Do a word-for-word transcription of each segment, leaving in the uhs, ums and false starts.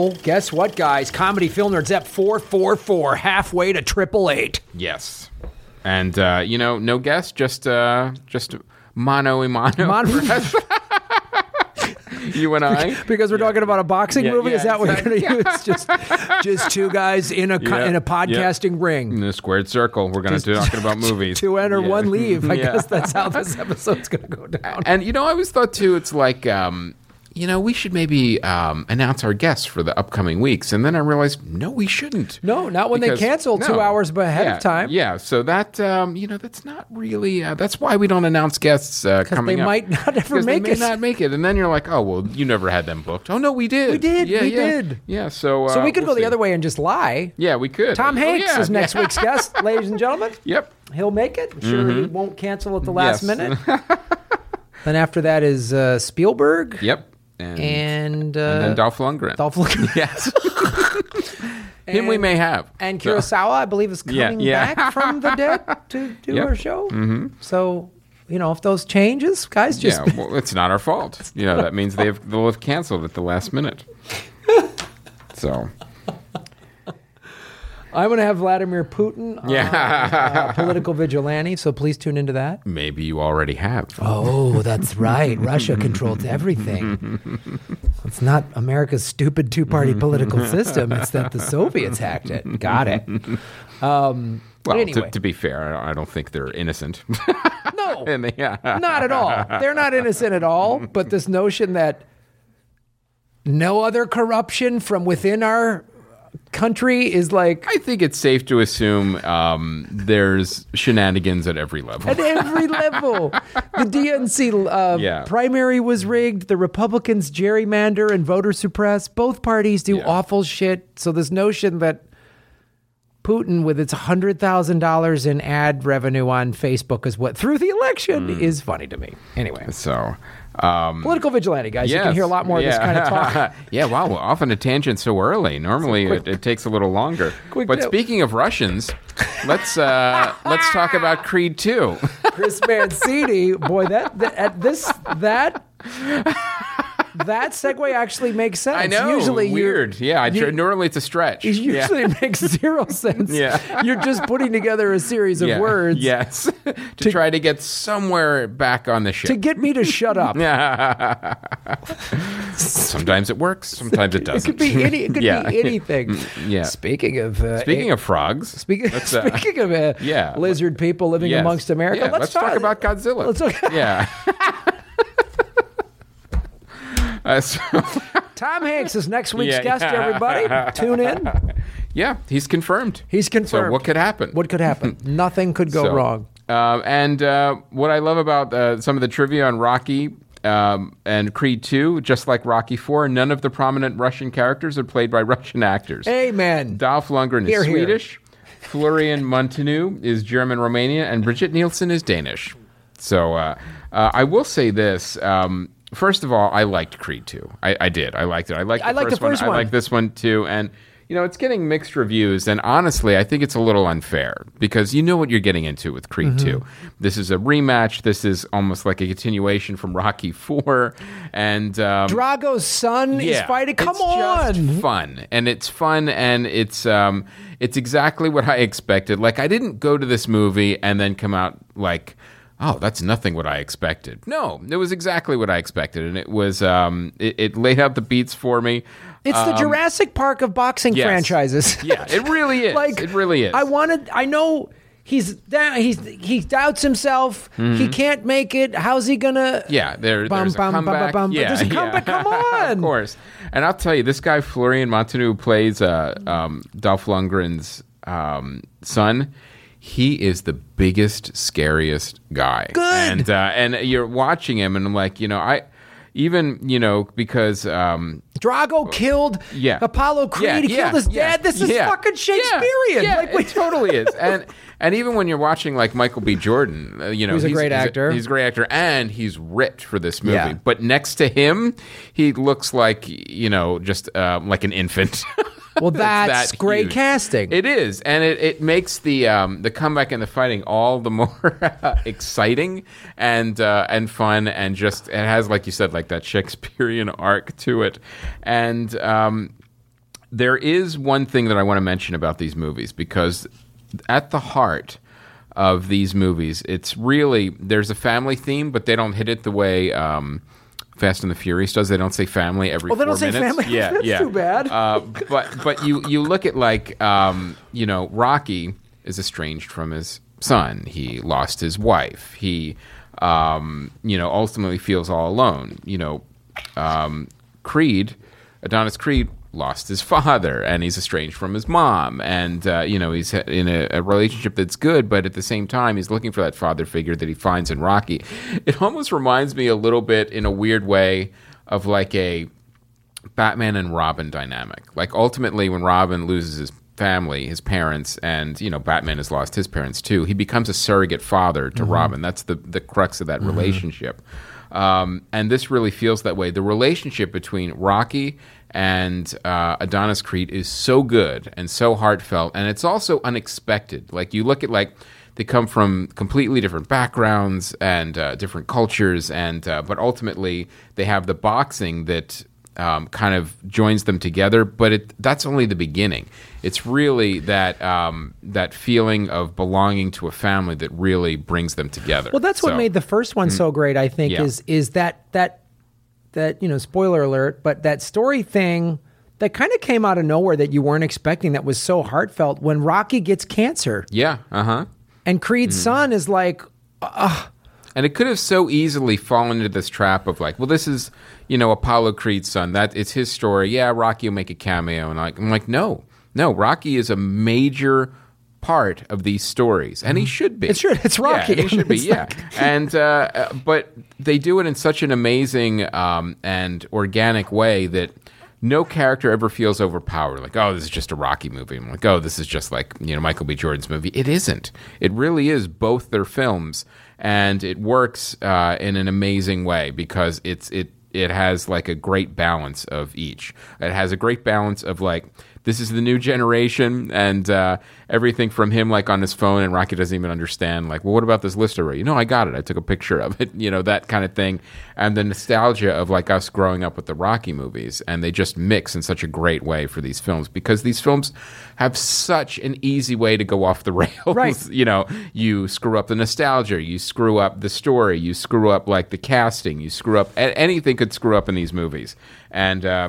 Well, guess what, guys? Comedy Film Nerds Ep four four four, halfway to triple eight. Yes. And, uh, you know, no guest, just uh, just mano a mano. Mono- You and I. Because we're yeah. talking about a boxing yeah, movie? yeah, Is that exactly. what you're going to use? Just just two guys in a co- Yeah, in a podcasting yeah. ring. In a squared circle, we're going to be talking about movies. Two enter, Yeah. one leave. I Yeah. guess that's how this episode's going to go down. And, you know, I always thought, too, it's like, um, you know, we should maybe um, announce our guests for the upcoming weeks. And then I realized, no, we shouldn't. No, not when Because- they cancel two no. hours ahead yeah, of time. Yeah, so that, um, you know, that's not really, uh, that's why we don't announce guests uh, coming they up. might not ever Because make they may it. not make it. And then you're like, oh, well, you never had them booked. Oh, no, we did. We did, Yeah, we yeah. did. Yeah, so. Uh, So we could we'll go the see. other way and just lie. Yeah, we could. Tom Oh, Hanks yeah. is next week's guest, ladies and gentlemen. Yep. He'll make it. I'm sure he won't cancel at the last Yes. minute. Then after that is uh, Spielberg. Yep. And, And, uh, and then Dolph Lundgren. Dolph Lundgren. Yes. Him we may have. And So- Kurosawa, I believe, is Yeah, coming yeah. back from the dead to do Yep. our show. Mm-hmm. So, you know, if those changes, guys, just Yeah, well, it's not our fault. You know, that means they've they'll have canceled at the last minute. So, I'm going to have Vladimir Putin, uh, yeah. uh, political vigilante. So please tune into that. Maybe you already have. Oh, that's right. Russia controls everything. It's not America's stupid two-party political system. It's that the Soviets hacked it. Got it. Um, Well, anyway, to, to be fair, I don't think they're innocent. no, And they- yeah. not at all. They're not innocent at all. But this notion that no other corruption from within our country is like I think it's safe to assume um, there's shenanigans at every level. at every level. The D N C uh, Yeah. primary was rigged. The Republicans gerrymander and voter suppress. Both parties do Yeah. awful shit. So this notion that Putin, with its one hundred thousand dollars in ad revenue on Facebook, is what through the election Mm. is funny to me. Anyway, So, um, political vigilante, guys. You can yes. hear a lot more yeah. of this kind of talk. Yeah, wow, we're off on a tangent so early. Normally, quick- it, it takes a little longer. Quick but note. speaking of Russians, let's uh, let's talk about Creed two. Chris Mancini, boy, that, that at this that that segue actually makes sense. I know. Usually, you're- weird. Yeah, I you- tr- normally it's a stretch. It Yeah. usually makes zero sense. Yeah. You're just putting together a series of Yeah. words Yes, to, try to get somewhere back on the ship. to get me to shut up. Sometimes it works. Sometimes it It doesn't. could be any. It could Yeah. be anything. Yeah. Speaking of uh, Speaking a- of frogs, speaking, let's, uh, speaking of uh, yeah. lizard people living yes. amongst America, Yeah, let's, talk, about Godzilla. Let's talk. Yeah. uh, so, Tom Hanks is next week's Yeah, guest. yeah. Everybody, tune in. yeah, he's confirmed. He's confirmed. So what could happen? What could happen? Nothing could go So, wrong. Um, and uh, what I love about uh, some of the trivia on Rocky um, and Creed two, just like Rocky four, none of the prominent Russian characters are played by Russian actors. Amen. Dolph Lundgren is Hear, hear. Swedish, Florian Montanu is German-Romanian, and Brigitte Nielsen is Danish. So uh, uh, I will say this. Um, first of all, I liked Creed two. I, I did. I liked it. I liked the I liked first the first one. one. I like this one too. And you know, it's getting mixed reviews, and honestly, I think it's a little unfair because you know what you're getting into with Creed Mm-hmm. two. This is a rematch. This is almost like a continuation from Rocky four, and um, Drago's son is fighting. Come it's on. just fun, and it's fun, and it's um, it's exactly what I expected. Like I didn't go to this movie and then come out like, oh, that's nothing what I expected. No, it was exactly what I expected, and it was um, it, it laid out the beats for me. It's the Jurassic Park of boxing yes. franchises. Yeah, it really is. Like it really is. I wanted. I know he's down. He's he doubts himself. He can't make it. How's he gonna? Yeah, there, Bum, there's bum, a bum, comeback. bum, bum. Yeah, There's a yeah. comeback. Come on. Of course. And I'll tell you, this guy Florian Montanu who plays uh, um, Dolph Lundgren's um, son. He is the biggest, scariest guy. Good. And uh, and you're watching him, and I'm like, you know, I even you know because. Um, Drago killed Yeah. Apollo Creed. Yeah, he yeah, killed his yeah, dad. This is yeah. fucking Shakespearean. Yeah, like, it wait. totally is. And and even when you're watching like Michael B. Jordan, uh, you know, Who's a great actor. He's a great actor, and he's ripped for this movie. Yeah. But next to him, he looks like you know just uh, like an infant. Well, that's that great huge. casting. It is, and it, it makes the um, the comeback and the fighting all the more exciting and uh, and fun, and just it has, like you said, like that Shakespearean arc to it. And um, there is one thing that I want to mention about these movies, because at the heart of these movies, it's really, there's a family theme, but they don't hit it the way um, Fast and the Furious does. They don't say family every Oh, they four don't say minutes. family? Yeah, That's yeah. too bad. Uh, but but you you look at like um, you know, Rocky is estranged from his son. He lost his wife. He um, you know, ultimately feels all alone. You know, um, Creed, Adonis Creed, lost his father, and he's estranged from his mom, and uh, you know, he's in a, a relationship that's good, but at the same time he's looking for that father figure that he finds in Rocky. It almost reminds me a little bit, in a weird way, of like a Batman and Robin dynamic. Like, ultimately, when Robin loses his family, his parents, and you know, Batman has lost his parents too, he becomes a surrogate father to mm-hmm. Robin. That's the the crux of that mm-hmm. relationship. Um, and this really feels that way. The relationship between Rocky and uh, Adonis Creed is so good and so heartfelt, and it's also unexpected. Like, you look at, like, they come from completely different backgrounds and uh, different cultures, and uh, but ultimately they have the boxing that um, kind of joins them together. But it, that's only the beginning. It's really that um, that feeling of belonging to a family that really brings them together. Well, that's so, what made the first one mm, so great, I think, yeah. is is that that that you know, spoiler alert, but that story thing that kind of came out of nowhere that you weren't expecting, that was so heartfelt, when Rocky gets cancer. Yeah, uh-huh. And Creed's mm. son is like, ugh. And it could have so easily fallen into this trap of like, well, this is, you know, Apollo Creed's son. That it's his story. Yeah, Rocky will make a cameo. And like, I'm like, no, no, Rocky is a major part of these stories, and he should be. It's true. It's Rocky. Yeah, he should be. It's Yeah, like... and uh, but they do it in such an amazing um, and organic way that no character ever feels overpowered. Like, oh, this is just a Rocky movie. I'm like, oh, this is just like, you know, Michael B. Jordan's movie. It isn't. It really is both their films, and it works uh, in an amazing way because it's it it has like a great balance of each. It has a great balance of like, this is the new generation, and uh, everything from him like on his phone, and Rocky doesn't even understand. Like, well, what about this list already? You know, I got it. I took a picture of it. You know, that kind of thing, and the nostalgia of like us growing up with the Rocky movies, and they just mix in such a great way for these films, because these films have such an easy way to go off the rails. Right. You know, you screw up the nostalgia, you screw up the story, you screw up like the casting, you screw up anything could screw up in these movies, and. Uh,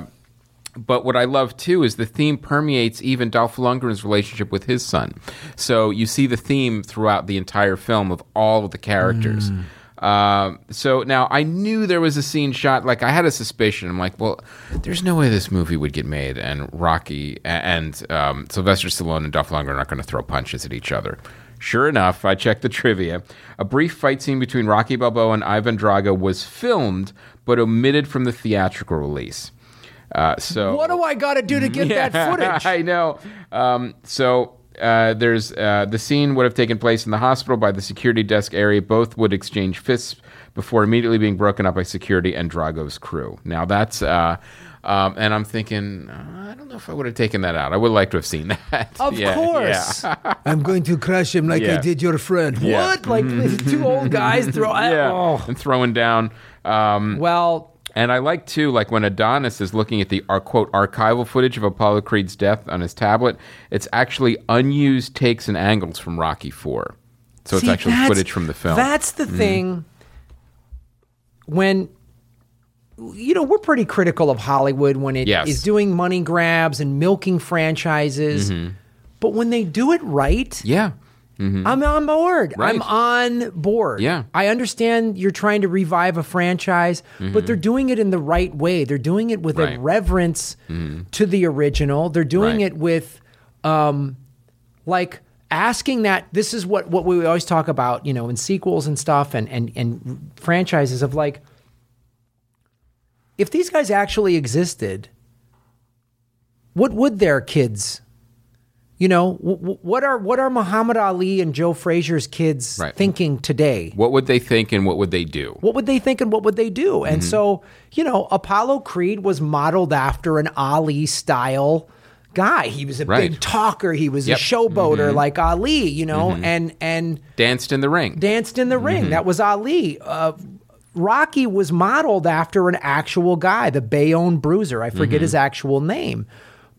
But what I love, too, is the theme permeates even Dolph Lundgren's relationship with his son. So you see the theme throughout the entire film of all of the characters. Mm. Uh, so now I knew there was a scene shot, like I had a suspicion. I'm like, well, there's no way this movie would get made, and Rocky and um, Sylvester Stallone and Dolph Lundgren are not going to throw punches at each other. Sure enough, I checked the trivia. A brief fight scene between Rocky Balboa and Ivan Drago was filmed, but omitted from the theatrical release. Uh, so what do I got to do to get yeah, that footage? I know. Um, so uh, there's uh, the scene would have taken place in the hospital by the security desk area. Both would exchange fists before immediately being broken up by security and Drago's crew. Now that's, uh, um, and I'm thinking, uh, I don't know if I would have taken that out. I would like to have seen that. Of yeah, course. Yeah. I'm going to crush him like yeah. I did your friend. Yeah. What? Like mm-hmm. two old guys throw. yeah, oh. and throwing down. Um, well. And I like, too, like when Adonis is looking at the, uh, quote, archival footage of Apollo Creed's death on his tablet, it's actually unused takes and angles from Rocky four. So See, it's actually footage from the film. That's the mm. thing. When, you know, we're pretty critical of Hollywood when it yes. is doing money grabs and milking franchises. Mm-hmm. But when they do it right... Yeah. Mm-hmm. I'm on board. Right. I'm on board. Yeah. I understand you're trying to revive a franchise, mm-hmm. but they're doing it in the right way. They're doing it with right. a reverence mm-hmm. to the original. They're doing right. it with, um, like, asking that. This is what, what we always talk about, you know, in sequels and stuff and, and, and franchises of like, if these guys actually existed, what would their kids You know, w- what are what are Muhammad Ali and Joe Frazier's kids right. thinking today? What would they think and what would they do? What would they think and what would they do? And mm-hmm. so, you know, Apollo Creed was modeled after an Ali-style guy. He was a right. big talker. He was yep. a showboater mm-hmm. like Ali, you know, mm-hmm. and and danced in the ring. Danced in the mm-hmm. ring. That was Ali. Uh, Rocky was modeled after an actual guy, the Bayonne Bruiser. I forget mm-hmm. his actual name.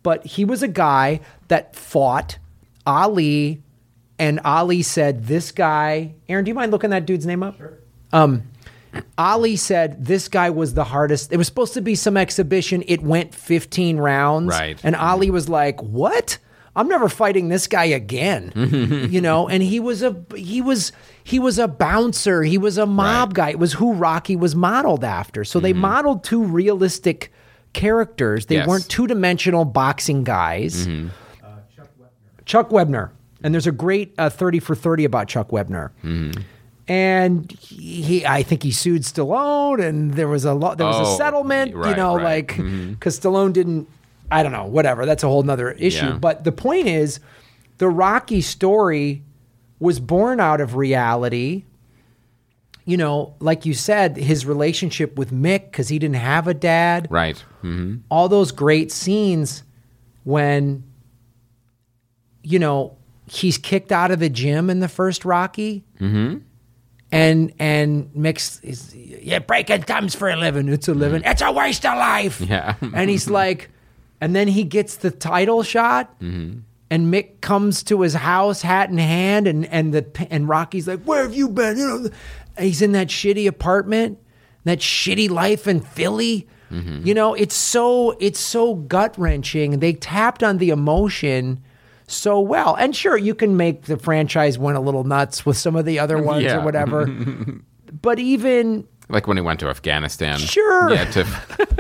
but he was a guy that fought Ali, and Ali said, this guy, Aaron, do you mind looking that dude's name up? Sure. Um, Ali said this guy was the hardest. It was supposed to be some exhibition. It went fifteen rounds. Right. And Ali was like, what? I'm never fighting this guy again. You know, and he was a he was he was a bouncer. He was a mob right. guy. It was who Rocky was modeled after. So mm-hmm. they modeled two realistic characters. They yes. weren't two-dimensional boxing guys. Mm-hmm. Uh, Chuck Webner. Chuck Webner. And there's a great uh, thirty for thirty about Chuck Webner. Mm-hmm. And he, I think he sued Stallone, and there was a lot. There was oh, a settlement, right, you know, right. like because mm-hmm. Stallone didn't. I don't know, whatever. That's a whole nother issue. Yeah. But the point is, the Rocky story was born out of reality. You know, like you said, his relationship with Mick, because he didn't have a dad. Right. Mm-hmm. All those great scenes when, you know, he's kicked out of the gym in the first Rocky. Mm-hmm. And and Mick's is yeah, breaking thumbs for a living. It's a living. Mm-hmm. It's a waste of life. Yeah. And he's like, and then he gets the title shot, mm-hmm. and Mick comes to his house, hat in hand, and and the and Rocky's like, "Where have you been?" You know, and he's in that shitty apartment, that shitty life in Philly. Mm-hmm. You know, it's so it's so gut wrenching. They tapped on the emotion so well. And sure, you can make the franchise went a little nuts with some of the other ones yeah. or whatever. But even like when he went to Afghanistan. Sure. Yeah, to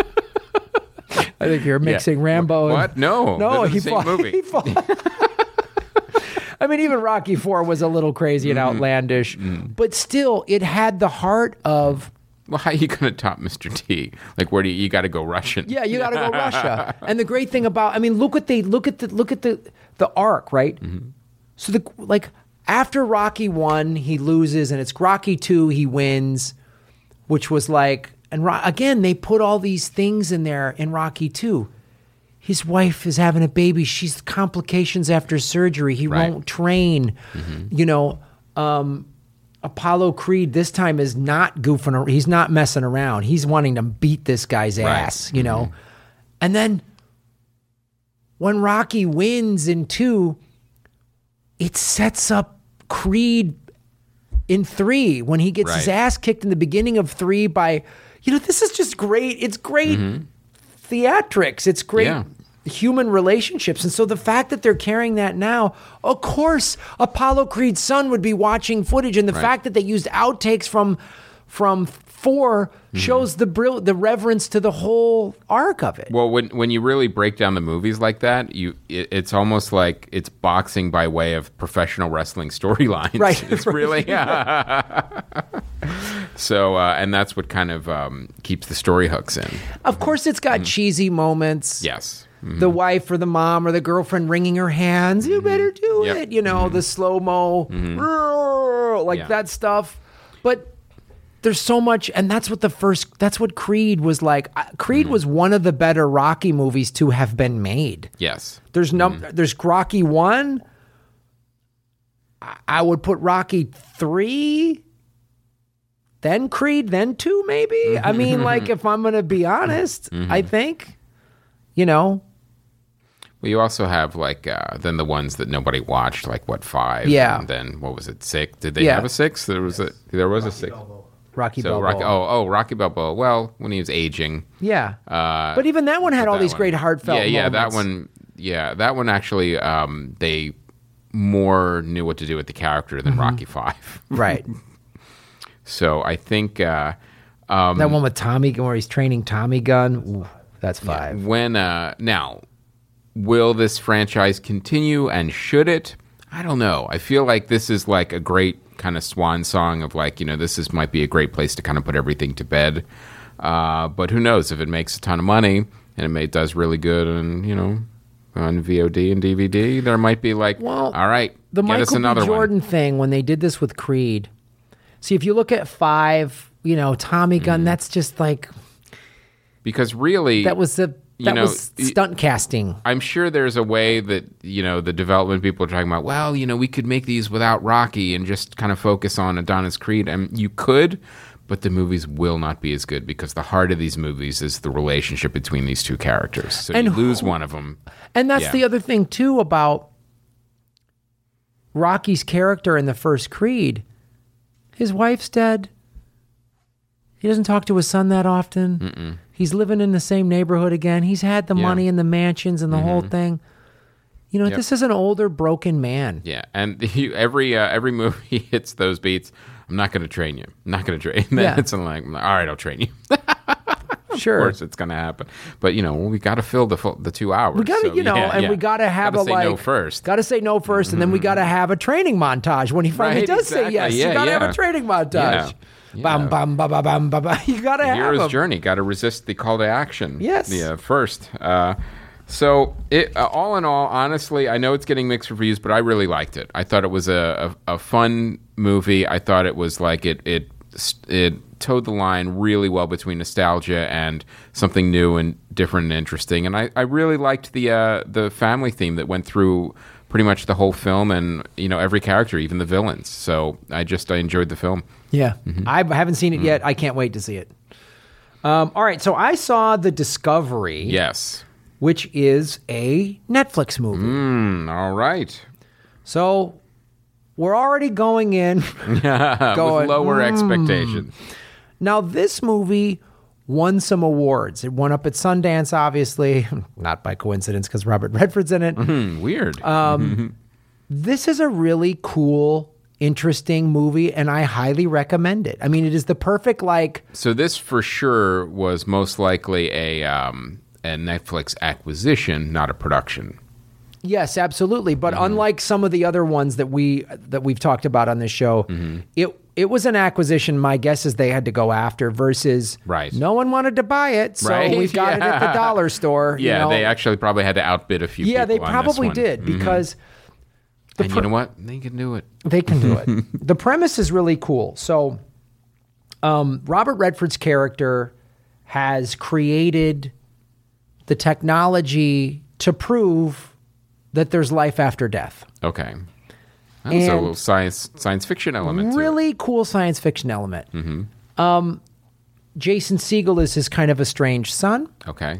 I think you're mixing yeah. Rambo. What? And, no. No, he he same fought, movie. he fought. I mean, even Rocky four was a little crazy and outlandish, mm-hmm. but still, it had the heart of. Well, how are you going to top Mister T? Like, where do you, you got to go Russian? Yeah, you got to go Russia. And the great thing about, I mean, look what they look at the look at the the arc, right? Mm-hmm. So the like after Rocky one, he loses, and it's Rocky two, he wins, which was like, and Ro- again, they put all these things in there in Rocky two. His wife is having a baby. She's complications after surgery. He right. won't train. Mm-hmm. You know. Um, Apollo Creed this time is not goofing around. He's not messing around. He's wanting to beat this guy's right. ass, you know? Mm-hmm. And then when Rocky wins in two, it sets up Creed in three when he gets right. his ass kicked in the beginning of three by, you know, this is just great. It's great mm-hmm. theatrics. It's great. Yeah. Human relationships. And so the fact that they're carrying that now, of course, Apollo Creed's son would be watching footage. And the right. fact that they used outtakes from from four mm-hmm. shows the brill- the reverence to the whole arc of it. Well, when when you really break down the movies like that, you it, it's almost like it's boxing by way of professional wrestling storylines. Right. It's really so, uh, and that's what kind of um, keeps the story hooks in. Of course, it's got mm-hmm. cheesy moments. Yes. Mm-hmm. The wife or the mom or the girlfriend wringing her hands. You better do yep. it. You know, mm-hmm. the slow-mo, mm-hmm. like yeah. that stuff. But there's so much, and that's what the first, that's what Creed was like. Creed mm-hmm. was one of the better Rocky movies to have been made. Yes. There's no, mm-hmm. there's Rocky one. I would put Rocky three, then Creed, then two, maybe. Mm-hmm. I mean, like, if I'm going to be honest, mm-hmm. I think, you know. Well, you also have like uh, then the ones that nobody watched, like what five? Yeah. And then what was it? Six? Did they Yeah. have a six? There was a there was Rocky a six. Balboa. Rocky so Balboa. Rocky, oh oh Rocky Balboa. Well, when he was aging. Yeah. Uh, but even that one had all these one, great heartfelt Yeah, yeah. moments. That one. Yeah, that one actually. Um, they more knew what to do with the character than mm-hmm. Rocky Five. Right. So I think uh, um, that one with Tommy Gun, where he's training Tommy Gun. Ooh, that's five. Yeah, when uh, now. Will this franchise continue, and should it? I don't know. I feel like this is like a great kind of swan song of like, you know, this is might be a great place to kind of put everything to bed. Uh, but who knows if it makes a ton of money and it may, does really good and, you know, on V O D and D V D, there might be like, well, all right, the get Michael us another B. Jordan one. thing when they did this with Creed. See, if you look at five, you know, Tommy Gun, mm. that's just like. Because really. That was the. That You know, was stunt casting. I'm sure there's a way that, you know, the development people are talking about, well, you know, we could make these without Rocky and just kind of focus on Adonis Creed. And you could, but the movies will not be as good because the heart of these movies is the relationship between these two characters. So And you lose who- one of them. And that's Yeah. the other thing, too, about Rocky's character in the first Creed. His wife's dead. He doesn't talk to his son that often. Mm-mm. He's living in the same neighborhood again. He's had the Yeah. money and the mansions and the whole thing. You know, Yep. this is an older, broken man. Yeah, and he, every uh, every movie he hits those beats. I'm not going to train you. I'm not going to train. And then Yeah. it's like, all right, I'll train you. Sure. Of course, it's going to happen. But you know, we got to fill the full, the two hours. We got to, so, you know, yeah, and yeah. we got to have Gotta a say like. no first. Got to say no 1st and then we got to have a training montage when he finally Right, does say exactly. yes. Yeah, you got to yeah. have a training montage. Yeah. Bam, Yeah. bam, ba, ba, bam, ba, ba. You got to have Hero's him. journey. Got to resist the call to action. Yes. Yeah. First. Uh, so it, uh, all in all, honestly, I know it's getting mixed reviews, but I really liked it. I thought it was a, a, a fun movie. I thought it was like it it it towed the line really well between nostalgia and something new and different and interesting. And I, I really liked the uh, the family theme that went through pretty much the whole film, and you know every character, even the villains. So I just I enjoyed the film. Yeah. Mm-hmm. I haven't seen it yet. I can't wait to see it. Um, all right. So I saw The Discovery, Yes. which is a Netflix movie. Mm, all right. So we're already going in. Going, With lower mm. expectations. Now, this movie won some awards. It won up at Sundance, obviously, not by coincidence because Robert Redford's in it. Hmm, weird. Uh, This is a really cool, interesting movie, and I highly recommend it. I mean, it is the perfect, like, so this for sure was most likely a um, a Netflix acquisition, not a production. yes, absolutely. But unlike some of the other ones that we that we've talked about on this show, it it was an acquisition. My guess is they had to go after versus Right. no one wanted to buy it, so Right? we've got it at the Yeah. dollar store. you Yeah, know. they actually probably had to outbid a few yeah, people they on probably this one. did because the And pr- you know what? They can do it. they can do it. The premise is really cool. So, um, Robert Redford's character has created the technology to prove that there's life after death. Okay. Oh, so a And- little science science fiction element to it. Really cool science fiction element. Um, Jason Segel is his kind of estranged son, Okay.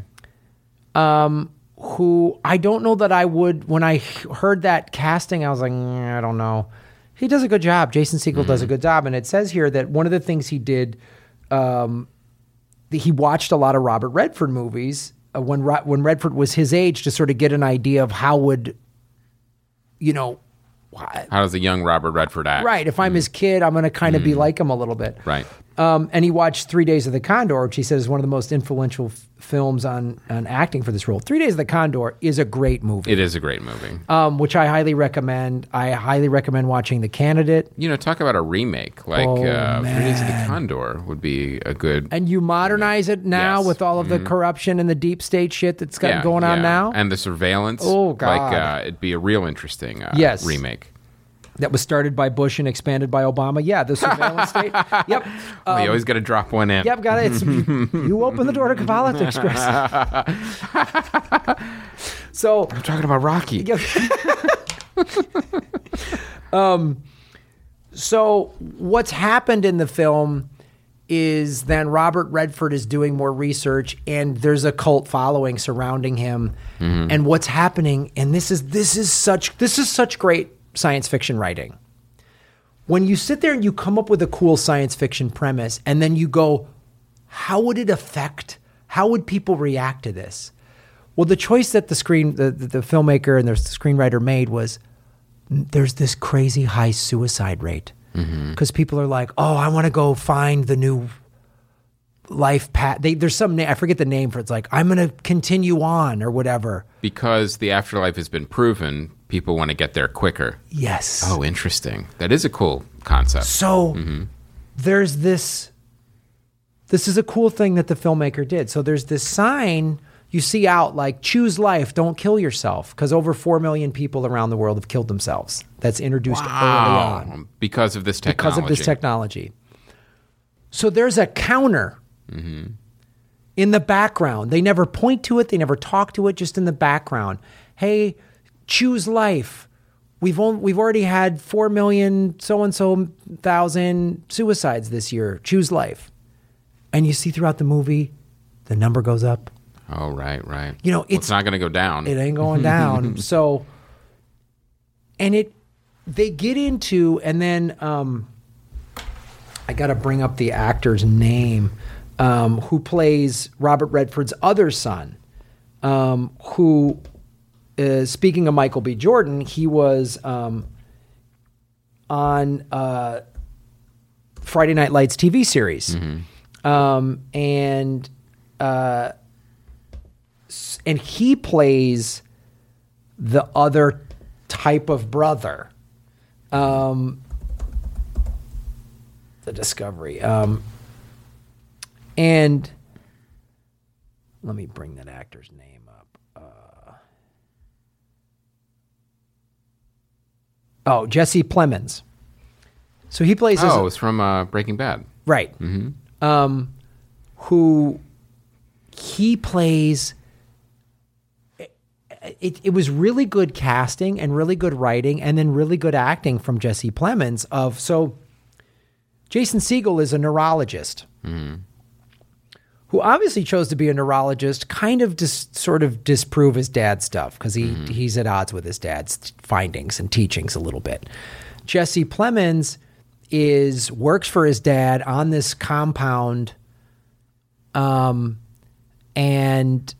who I don't know that I would, when I h- heard that casting, I was like, "Mm, I don't know. He does a good job. Jason Segel does a good job. And it says here that one of the things he did, um, that he watched a lot of Robert Redford movies uh, when, Ro- when Redford was his age to sort of get an idea of how would, you know, why- How does a young Robert Redford act? right, if I'm his kid, I'm going to kind of be like him a little bit. Right. Um, and he watched Three Days of the Condor, which he said is one of the most influential f- films on, on acting for this role. Three Days of the Condor is a great movie, It is a great movie. um, which I highly recommend. I highly recommend watching The Candidate. You know, talk about a remake. Like Oh, uh, Three Days of the man. Condor would be a good. And you modernize it now Yes. with all of the corruption and the deep state shit that's got going on yeah. now. And the surveillance. Oh, God. Like, uh, it'd be a real interesting uh, Yes. remake. That was started by Bush and expanded by Obama. Yeah, the surveillance state. Yep. Well, you always got to drop one in. Um, Yep, got it. It's, you open the door to politics, Chris. So, I'm talking about Rocky. so what's happened in the film is then Robert Redford is doing more research, and there's a cult following surrounding him. And what's happening, and this is this is such this is such great science fiction writing. When you sit there and you come up with a cool science fiction premise, and then you go, how would it affect? How would people react to this? Well, the choice that the screen, the, the, the filmmaker and the screenwriter made was, there's this crazy high suicide rate because people are like, oh, I want to go find the new life path. They, there's some name, I forget the name for it. It's like, I'm going to continue on or whatever. Because the afterlife has been proven, people want to get there quicker. Yes. Oh, interesting. That is a cool concept. So there's this, this is a cool thing that the filmmaker did. So there's this sign you see out like, choose life, don't kill yourself. Because over four million people around the world have killed themselves. That's introduced early on. Wow. Because of this technology. Because of this technology. So there's a counter in the background. They never point to it. They never talk to it, just in the background. Hey, choose life. we've only, we've already had four million so and so thousand suicides this year. Choose life, and you see throughout the movie, the number goes up. Oh, right, right. You know, Well, it's, it's not going to go down. It ain't going down. So, and it, they get into, and then um, I got to bring up the actor's name, um, who plays Robert Redford's other son, um, who, uh, speaking of Michael B. Jordan, he was um, on uh, Friday Night Lights T V series. Mm-hmm. Um, and, uh, and he plays the other type of brother, um, the Discovery. Um, and let me bring that actor's name up. Uh, oh, Jesse Plemons. So he plays. Oh, as, it's from uh, Breaking Bad. Right. Mm-hmm. Um, who he plays. It, it was really good casting and really good writing and then really good acting from Jesse Plemons of, so Jason Segel is a neurologist mm-hmm. who obviously chose to be a neurologist, kind of just sort of disprove his dad's stuff because he, mm-hmm. he's at odds with his dad's findings and teachings a little bit. Jesse Plemons is, works for his dad on this compound, um, and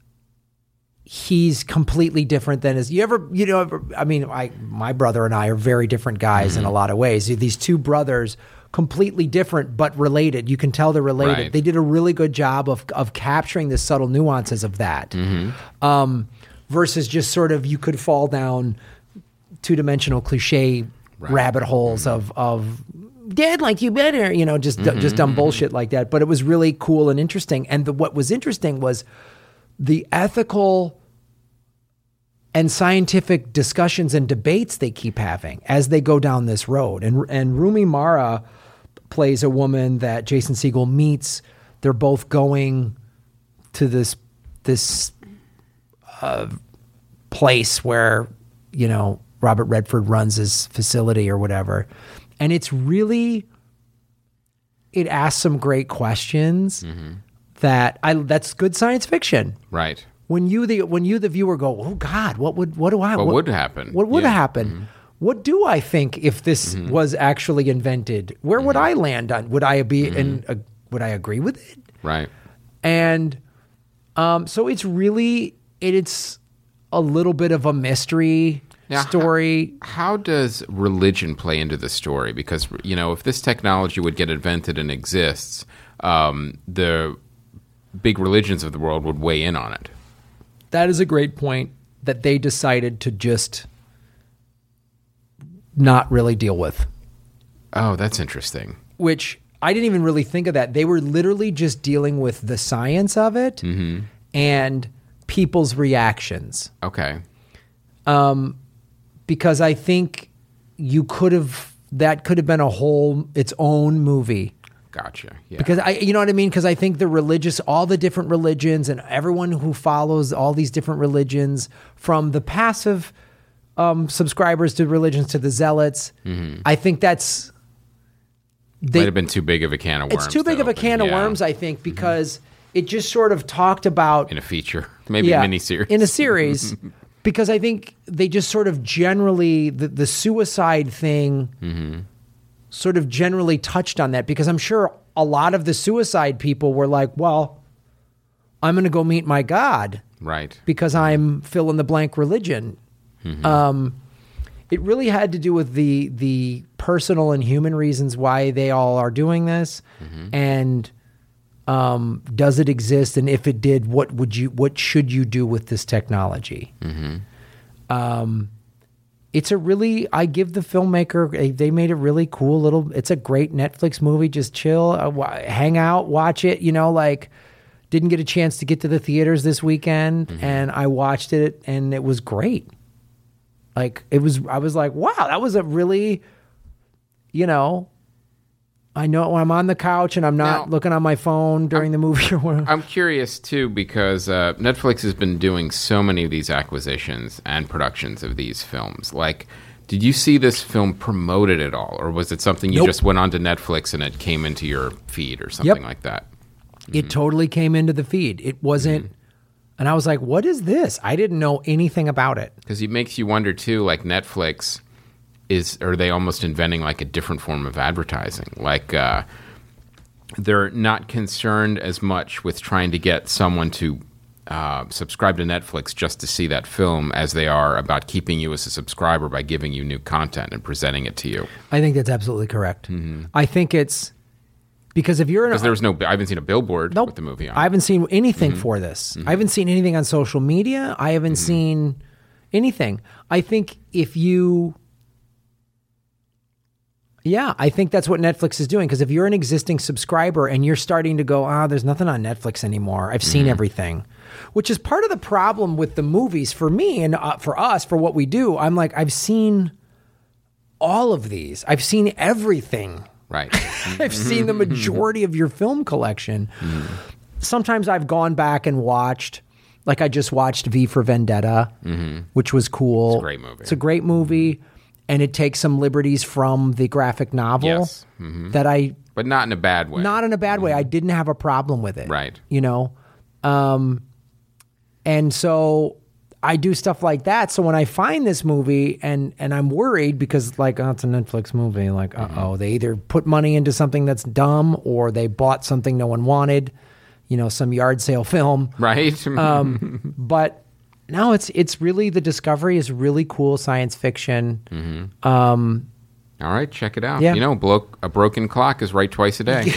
he's completely different than his. You ever, you know, ever, I mean, I, my brother and I are very different guys mm-hmm. in a lot of ways. These two brothers, completely different but related. You can tell they're related. Right. They did a really good job of of capturing the subtle nuances of that, mm-hmm. um, versus just sort of you could fall down two dimensional cliche right. rabbit holes mm-hmm. of of dad like you better, you know, just mm-hmm. just dumb bullshit like that. But it was really cool and interesting. And the, what was interesting was the ethical and scientific discussions and debates they keep having as they go down this road. And and Rumi Mara plays a woman that Jason Segel meets. They're both going to this this uh, place where, you know, Robert Redford runs his facility or whatever. And it's really, it asks some great questions mm-hmm. that I that's good science fiction. Right. When you the when you the viewer go, oh God, what would what do I what, what would happen? What would yeah. happen? Mm-hmm. What do I think if this mm-hmm. was actually invented? Where mm-hmm. would I land on? Would I be mm-hmm. in? Uh, would I agree with it? Right. And um, so it's really it, it's a little bit of a mystery now, story. How, how does religion play into the story? Because you know, if this technology would get invented and exists, um, the big religions of the world would weigh in on it. That is a great point that they decided to just not really deal with. Oh, that's interesting. Which I didn't even really think of that. They were literally just dealing with the science of it mm-hmm. and people's reactions. Okay. Um, because I think you could have, that could have been a whole, its own movie. Gotcha. Yeah. Because I, you know what I mean? Because I think the religious, all the different religions and everyone who follows all these different religions, from the passive um, subscribers to religions to the zealots, mm-hmm. I think that's... They, Might have been too big of a can of worms. It's too big of a can yeah. of worms, I think, because mm-hmm. it just sort of talked about... In a feature. Maybe yeah, a miniseries. In a series. Because I think they just sort of generally, the, the suicide thing... Mm-hmm. sort of generally touched on that, because I'm sure a lot of the suicide people were like, well, I'm going to go meet my God. Right. Because I'm fill in the blank religion. Mm-hmm. Um, it really had to do with the the personal and human reasons why they all are doing this. Mm-hmm. And um, does it exist? And if it did, what would you, what should you do with this technology? Mm-hmm. Um, It's a really, I give the filmmaker, they made a really cool little, it's a great Netflix movie. Just chill, uh, hang out, watch it. You know, like, didn't get a chance to get to the theaters this weekend, mm-hmm. and I watched it, and it was great. Like, it was, I was like, wow, that was a really, you know, I know when I'm on the couch and I'm not now, looking on my phone during I'm, the movie or whatever. I'm curious, too, because uh, Netflix has been doing so many of these acquisitions and productions of these films. Like, Did you see this film promoted at all, or was it something you Nope. just went onto Netflix and it came into your feed or something like that? It totally came into the feed. It wasn't, Mm-hmm. and I was like, what is this? I didn't know anything about it. Because it makes you wonder too, like Netflix is, are they almost inventing like a different form of advertising? Like uh, they're not concerned as much with trying to get someone to uh, subscribe to Netflix just to see that film as they are about keeping you as a subscriber by giving you new content and presenting it to you. I think that's absolutely correct. Mm-hmm. I think it's because if you're in Because a, there was no, I haven't seen a billboard Nope. with the movie on. I haven't seen anything Mm-hmm. for this. I haven't seen anything on social media. I haven't Mm-hmm. seen anything. I think if you, yeah, I think that's what Netflix is doing. Because if you're an existing subscriber and you're starting to go, ah, there's nothing on Netflix anymore. I've seen Mm-hmm. everything, which is part of the problem with the movies for me and uh, for us, for what we do. I'm like, I've seen all of these. I've seen everything. Right. I've seen the majority of your film collection. Sometimes I've gone back and watched, like I just watched V for Vendetta, which was cool. It's a great movie. It's a great movie, and it takes some liberties from the graphic novel Yes. that I, But not in a bad way. not in a bad way, I didn't have a problem with it. Right. You know? Um, and so I do stuff like that. So when I find this movie and and I'm worried because like, oh, it's a Netflix movie, like, uh oh, they either put money into something that's dumb or they bought something no one wanted, you know, some yard sale film. Right. Um, but no, it's it's really, the Discovery is really cool science fiction. Um, All right, check it out. Yeah. You know, blo- a broken clock is right twice a day.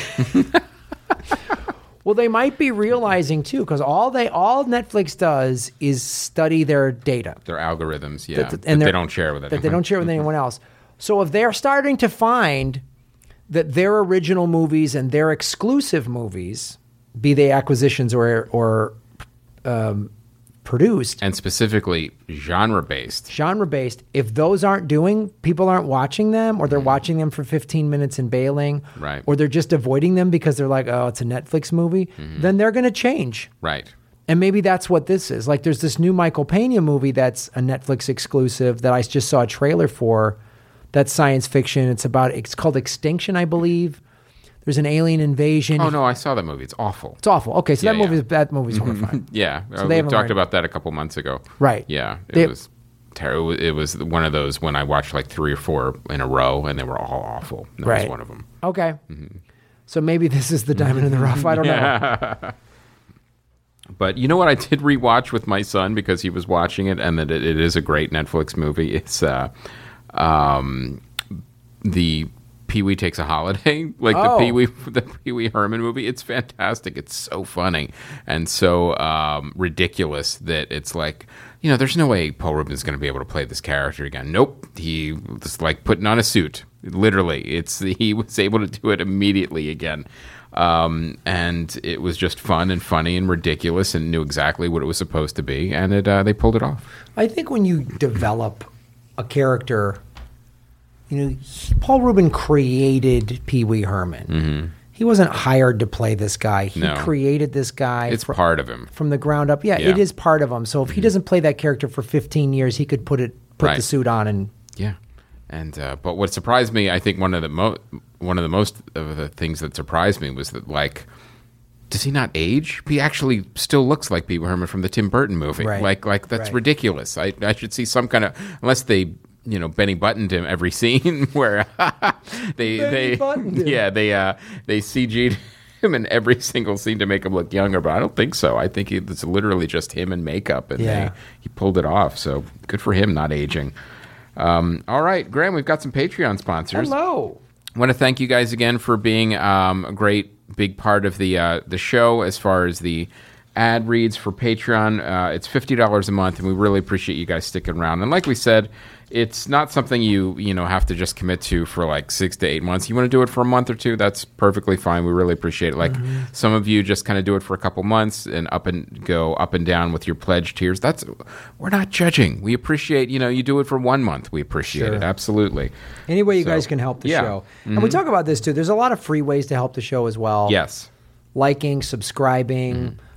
Well, they might be realizing too, because all they all Netflix does is study their data. Their algorithms, yeah, that, and they they're- don't share with anyone. that they don't share with anyone else. So if they're starting to find that their original movies and their exclusive movies, be they acquisitions or or um, produced, And specifically genre-based. genre based, if those aren't doing, people aren't watching them, or they're watching them for fifteen minutes and bailing, Right. or they're just avoiding them because they're like, oh, it's a Netflix movie, then they're going to change. Right. And maybe that's what this is. Like there's this new Michael Pena movie that's a Netflix exclusive that I just saw a trailer for. That's science fiction. It's about, it's called Extinction, I believe. There's an alien invasion. Oh, no, I saw that movie. It's awful. It's awful. Okay, so Yeah, that yeah. movie is that movie's horrifying. Yeah. So uh, they we haven't talked learned. about that a couple months ago. Right. Yeah. It They- was terrible. It was one of those when I watched like three or four in a row and they were all awful. That Right. was one of them. Okay. So maybe this is the diamond in the rough. I don't know. But you know what I did rewatch with my son because he was watching it, and that it, it is a great Netflix movie. It's uh, um, the Pee Wee Takes a Holiday, like Oh. the Pee Wee the Pee Wee Herman movie. It's fantastic. It's so funny and so um, ridiculous that it's like, you know, there's no way Paul Rubens going to be able to play this character again. Nope, he was like putting on a suit. Literally, it's he was able to do it immediately again. Um, and it was just fun and funny and ridiculous and knew exactly what it was supposed to be, and it uh, they pulled it off. I think when you develop a character, you know, he- Paul Rubin created Pee Wee Herman. Mm-hmm. He wasn't hired to play this guy. He No. created this guy. It's fr- part of him. from the ground up. Yeah, Yeah. it is part of him. So if he doesn't play that character for fifteen years, he could put it put the Right. suit on and Yeah, and uh, but what surprised me, I think one of the mo- one of the most of the things that surprised me was that, like, does he not age? He actually still looks like Pee Wee Herman from the Tim Burton movie. Right. Like, like that's Right. ridiculous. I I should see some kind of, unless they, you know, Benny Buttoned him every scene where they they Buttoned him. yeah they uh they C G'd him in every single scene to make him look younger, but I don't think so. I think it's literally just him in makeup, and Yeah. they, he pulled it off. So good for him not aging. Um, all right, Graham, we've got some Patreon sponsors. hello. I want to thank you guys again for being um, a great big part of the uh, the show as far as the ad reads for Patreon. Uh, it's fifty dollars a month, and we really appreciate you guys sticking around. And like we said, it's not something you you know have to just commit to for like six to eight months. You want to do it for a month or two, that's perfectly fine. We really appreciate it. Like some of you just kind of do it for a couple months and up and go up and down with your pledge tiers. That's we're not judging. We appreciate, you know, you do it for one month. We appreciate Sure. it. Absolutely. Any way you So, guys can help the yeah. show. And we talk about this too. There's a lot of free ways to help the show as well. Yes. Liking, subscribing,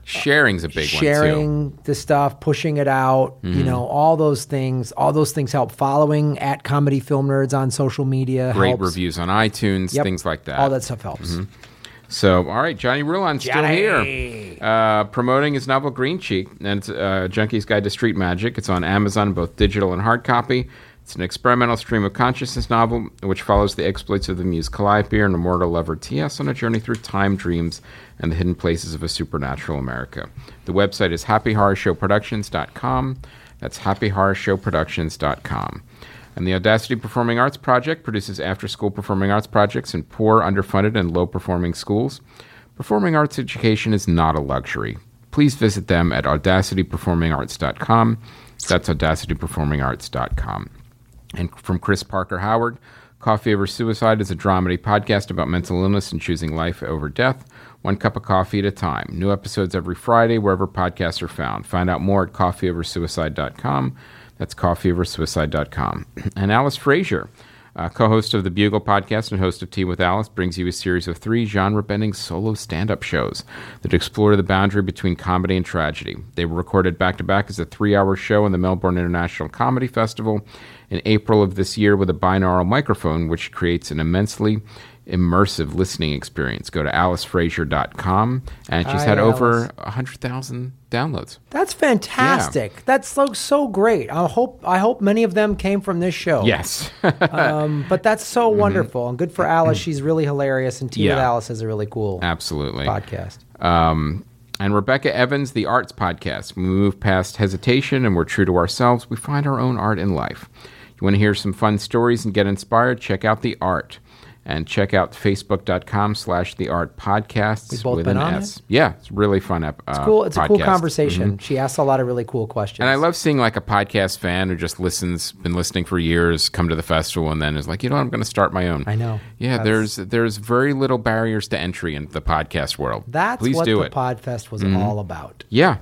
Sharing's a big sharing one, too. the stuff, pushing it out, mm-hmm. you know, all those things. All those things help. Following at Comedy Film Nerds on social media Great helps. Reviews on iTunes, yep. things like that. All that stuff helps. Mm-hmm. So, all right, Johnny Rulon's still here, uh, promoting his novel Green Cheek, and it's uh, Junkie's Guide to Street Magic. It's on Amazon, both digital and hard copy. It's an experimental stream of consciousness novel which follows the exploits of the muse Calliope and immortal lover T S on a journey through time, dreams, and the hidden places of a supernatural America. The website is happy horror show productions dot com. That's happy horror show productions dot com. And the Audacity Performing Arts Project produces after-school performing arts projects in poor, underfunded, and low-performing schools. Performing arts education is not a luxury. Please visit them at audacity performing arts dot com. That's audacity performing arts dot com. And from Chris Parker Howard, Coffee Over Suicide is a dramedy podcast about mental illness and choosing life over death, one cup of coffee at a time. New episodes every Friday, wherever podcasts are found. Find out more at coffee over suicide dot com. That's coffee over suicide dot com. And Alice Frazier, uh, co-host of the Bugle podcast and host of Tea with Alice, brings you a series of three genre-bending solo stand-up shows that explore the boundary between comedy and tragedy. They were recorded back-to-back as a three-hour show in the Melbourne International Comedy Festival in April of this year with a binaural microphone, which creates an immensely immersive listening experience. Go to alice frazier dot com, and she's Hi, had Alice. over one hundred thousand downloads. That's fantastic. Yeah. That's so, so great. I hope I hope many of them came from this show. Yes. um, but that's so mm-hmm. wonderful. And good for Alice. She's really hilarious. And Tea yeah. with Alice is a really cool Absolutely. podcast. Um, and Rebecca Evans, the Arts Podcast. When we move past hesitation and we're true to ourselves, we find our own art in life. You want to hear some fun stories and get inspired? Check out The Art. And check out facebook.com slash the art podcasts We've both with been an on S. It? Yeah, it's really fun. Uh, it's cool. It's podcast. a cool conversation. Mm-hmm. She asks a lot of really cool questions. And I love seeing like a podcast fan who just listens, been listening for years, come to the festival, and then is like, you know what, I'm going to start my own. I know. Yeah, there's there's very little barriers to entry in the podcast world. That's Please what do the it. Podfest was mm-hmm. all about. Yeah,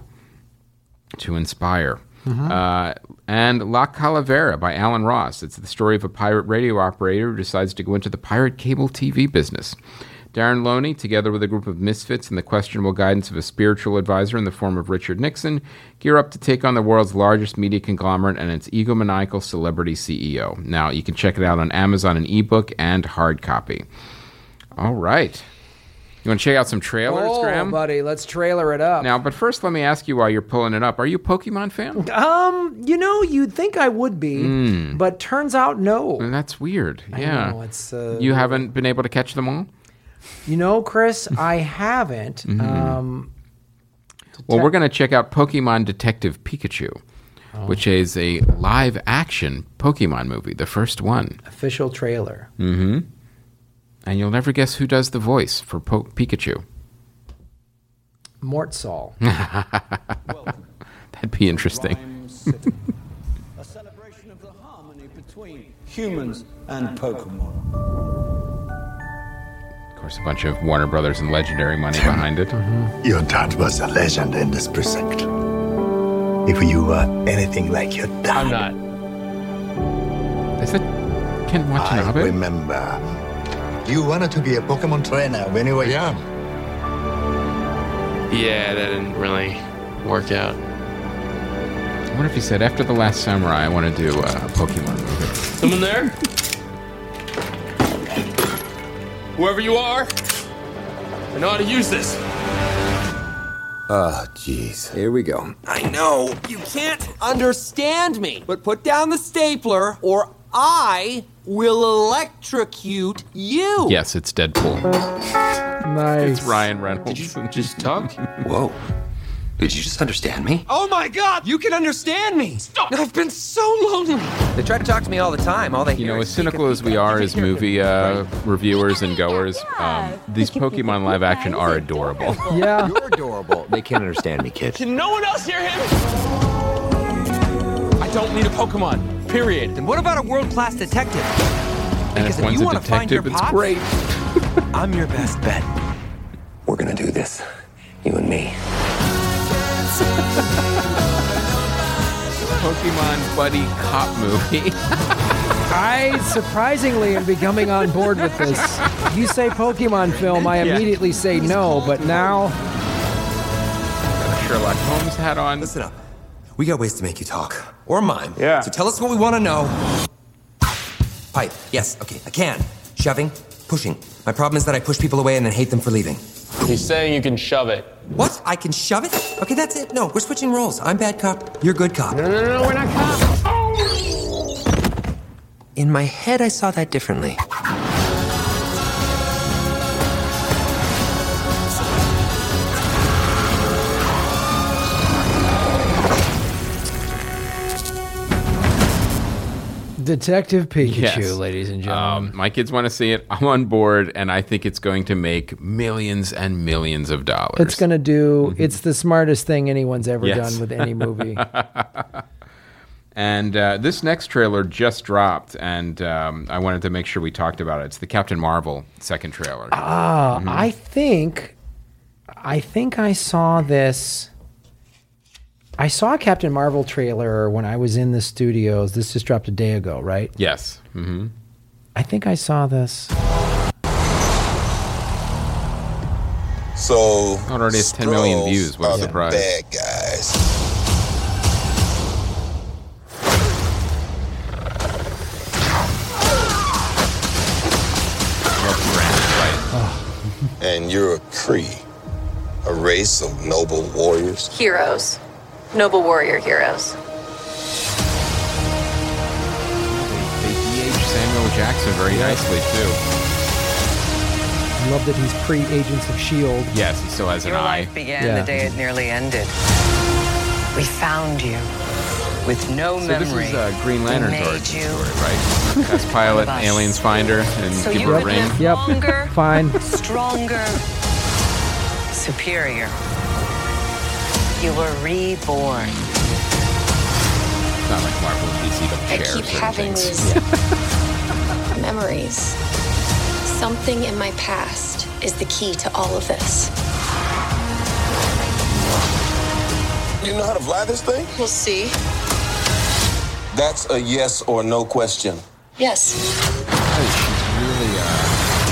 to inspire. Mm-hmm. Uh, and La Calavera by Alan Ross. It's the story of a pirate radio operator who decides to go into the pirate cable T V business. Darren Loney, together with a group of misfits and the questionable guidance of a spiritual advisor in the form of Richard Nixon, gear up to take on the world's largest media conglomerate and its egomaniacal celebrity C E O. Now, you can check it out on Amazon in ebook and hard copy. All right. You want to check out some trailers, oh, Graham? buddy, let's trailer it up. Now, but first, let me ask you while you're pulling it up, are you a Pokemon fan? Um, you know, you'd think I would be, mm. but turns out no. That's weird. Yeah. I know, it's, uh, you haven't been able to catch them all? You know, Chris, I haven't. Mm-hmm. Um, well, we're going to check out Pokemon Detective Pikachu, oh. which is a live-action Pokemon movie, the first one. Official trailer. Mm-hmm. And you'll never guess who does the voice for po- Pikachu. Mortsal. That'd be interesting. A celebration of the harmony between humans and Pokemon. Of course, a bunch of Warner Brothers and Legendary money behind it. Mm-hmm. Your dad was a legend in this precinct. If you were anything like your dad... I'm not. Is that Ken Watanabe? I remember... You wanted to be a Pokemon trainer when you were young. Yeah, that didn't really work out. I wonder if he said, after The Last Samurai, I want to do a Pokemon movie. Someone there? Whoever you are, I know how to use this. Oh, jeez. Here we go. I know. You can't understand me. But put down the stapler, or I will electrocute you. Yes, it's Deadpool. Nice. It's Ryan Reynolds. Did you just talk? Whoa. Did you just understand me? Oh my God, you can understand me. Stop. I've been so lonely. They try to talk to me all the time. All they You hear know, is as cynical as we are as movie uh, reviewers and goers, um, these Pokemon live action are adorable. Yeah. You're adorable. They can't understand me, kid. Can no one else hear him? I don't need a Pokemon. Period. Then what about a world-class detective? And Because if if one's you a want to find your detective, it's pops, great. I'm your best bet. We're gonna do this. You and me. Pokemon buddy cop movie. I surprisingly am becoming on board with this. You say Pokemon film, I immediately say no, but now... Sherlock Holmes hat on. Listen up. We got ways to make you talk. Or mine. Yeah. So tell us what we want to know. Pipe. Yes. Okay. I can. Shoving. Pushing. My problem is that I push people away and then hate them for leaving. He's saying you can shove it. What? I can shove it? Okay, that's it. No, we're switching roles. I'm bad cop. You're good cop. No, no, no, no, we're not cops. In my head, I saw that differently. Detective Pikachu, Yes. ladies and gentlemen. Um, my kids want to see it. I'm on board, and I think it's going to make millions and millions of dollars. It's going to do, it's the smartest thing anyone's ever Yes. done with any movie. And uh, this next trailer just dropped, and um, I wanted to make sure we talked about it. It's the Captain Marvel second trailer. Ah, I think, I think I saw this. I saw a Captain Marvel trailer when I was in the studios. This just dropped a day ago, right? Yes. Mm-hmm. I think I saw this. So Oh, it already has ten million Skrulls views. What a are the surprise. Bad guys. And you're a Kree, a race of noble warriors. Heroes. Noble warrior heroes. They de-aged Samuel Jackson very nicely, too. I love that he's pre-Agents of S H I E L D. Yes, he still has an Your eye. life began Yeah. the day it nearly ended. We found you with no So memory. this is uh, Green Lantern's We made origin you story, right? Test pilot, Us. aliens find her, and So give you her a would ring. live Yep. longer, Fine. stronger, superior. You were reborn. It's not like Marvel and D C don't I share keep certain having things. these memories. Something in my past is the key to all of this. You know how to fly this thing? We'll see. That's a yes or no question. Yes. Hey, she's really uh,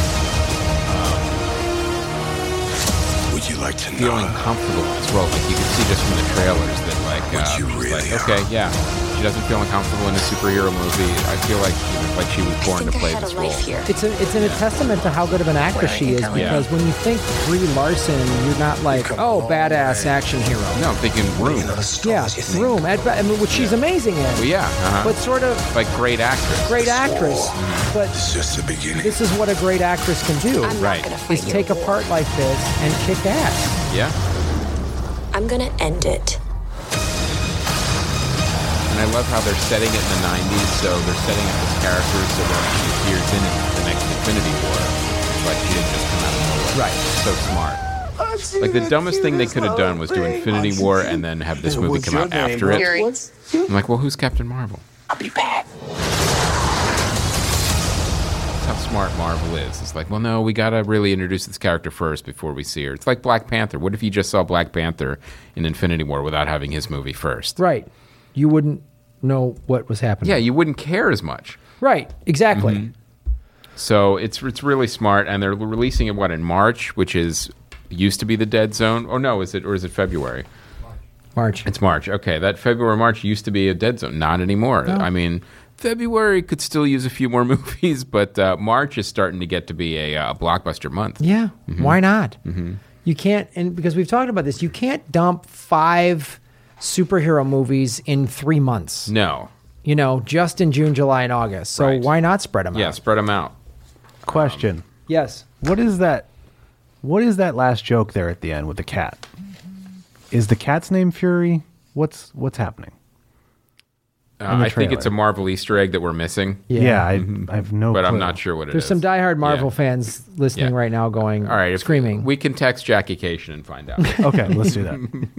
Would you like to feeling comfortable in this world. Like you can see just from the trailers that, like, What uh, you she's really like, okay, yeah, she doesn't feel uncomfortable in a superhero movie. I feel like you know, like she was born I to think I play had this a role. life here. It's a, it's in a testament to how good of an actress Well, I she think is, I would- because when you think Brie Larson, you're not like, oh, badass action hero. No, I'm thinking Room. Yeah, Room. At, I mean, which she's amazing in. Well, yeah, uh-huh. But sort of like great actress. great actress. But It's just the beginning. this is what a great actress can do. I'm Right. not gonna fight Is your take a war. part like this and kick ass. Yeah, I'm gonna end it. and I love how they're setting it in the nineties. So they're setting up this character so that she appears in it, the next Infinity War. Like she didn't just come out of nowhere. Right. So smart. Like the dumbest thing they could have done was do Infinity War and then have this movie come out after it. Fury. I'm like, well, who's Captain Marvel? I'll be back. That's how smart Marvel is. It's like, well, no, we got to really introduce this character first before we see her. It's like Black Panther. What if you just saw Black Panther in Infinity War without having his movie first? Right. You wouldn't know what was happening. Yeah, you wouldn't care as much. Right. Exactly. Mm-hmm. So it's it's really smart, and they're releasing it what in March, which is used to be the dead zone. Oh no, is it or is it February? March. It's March. Okay, that February March used to be a dead zone. Not anymore. No. I mean, February could still use a few more movies, but uh, March is starting to get to be a, uh, blockbuster month. Yeah. Mm-hmm. Why not? You can't, and because we've talked about this, you can't dump five superhero movies in three months. No. You know, just in June, July, and August. So Right. why not spread them Yeah, out? spread them out. Question. Yes. What is that? What is that last joke there at the end with the cat? Is the cat's name Fury? What's what's happening? Uh, In the I think it's a trailer. Marvel Easter egg that we're missing. Yeah. Yeah, I, I have no. But I'm clue. not sure what it There's is. some diehard Marvel Yeah. fans listening Yeah. right now going, All right, if- screaming. We can text Jackie Cation and find out. Okay, let's do that.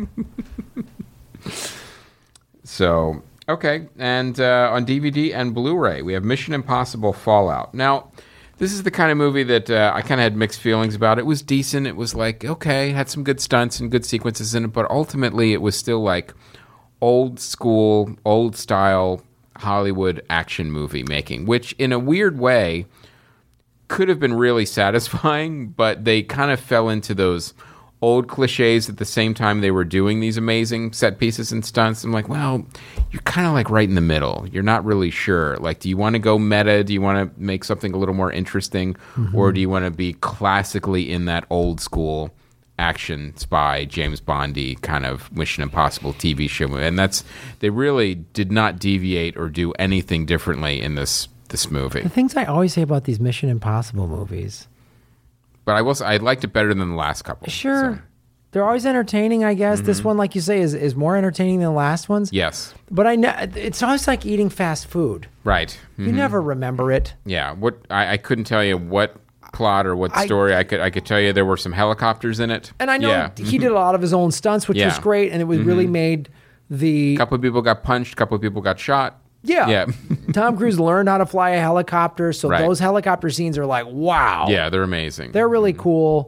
So, okay. And uh, on D V D and Blu-ray, we have Mission Impossible Fallout. Now, this is the kind of movie that uh, I kind of had mixed feelings about. It was decent. It was like, okay, had some good stunts and good sequences in it, but ultimately it was still like old school, old style Hollywood action movie making, which in a weird way could have been really satisfying, but they kind of fell into those old cliches at the same time they were doing these amazing set pieces and stunts. I'm like, well, you're kind of like right in the middle. You're not really sure. Like, do you want to go meta? Do you want to make something a little more interesting? Mm-hmm. Or do you want to be classically in that old school action spy, James Bondy kind of Mission Impossible T V show? And that's, they really did not deviate or do anything differently in this this movie. The things I always say about these Mission Impossible movies. But I will say, I liked it better than the last couple. Sure. So. They're always entertaining, I guess. Mm-hmm. This one, like you say, is, is more entertaining than the last ones. Yes. But I know it's always like eating fast food. Right. Mm-hmm. You never remember it. Yeah. What I, I couldn't tell you what plot or what story. I, I could I could tell you there were some helicopters in it. And I know yeah. he did a lot of his own stunts, which yeah. was great, and it was mm-hmm. really made the... A couple of people got punched, a couple of people got shot. Yeah. Yeah. Tom Cruise learned how to fly a helicopter, so right. those helicopter scenes are like, wow. Yeah, they're amazing. They're really cool.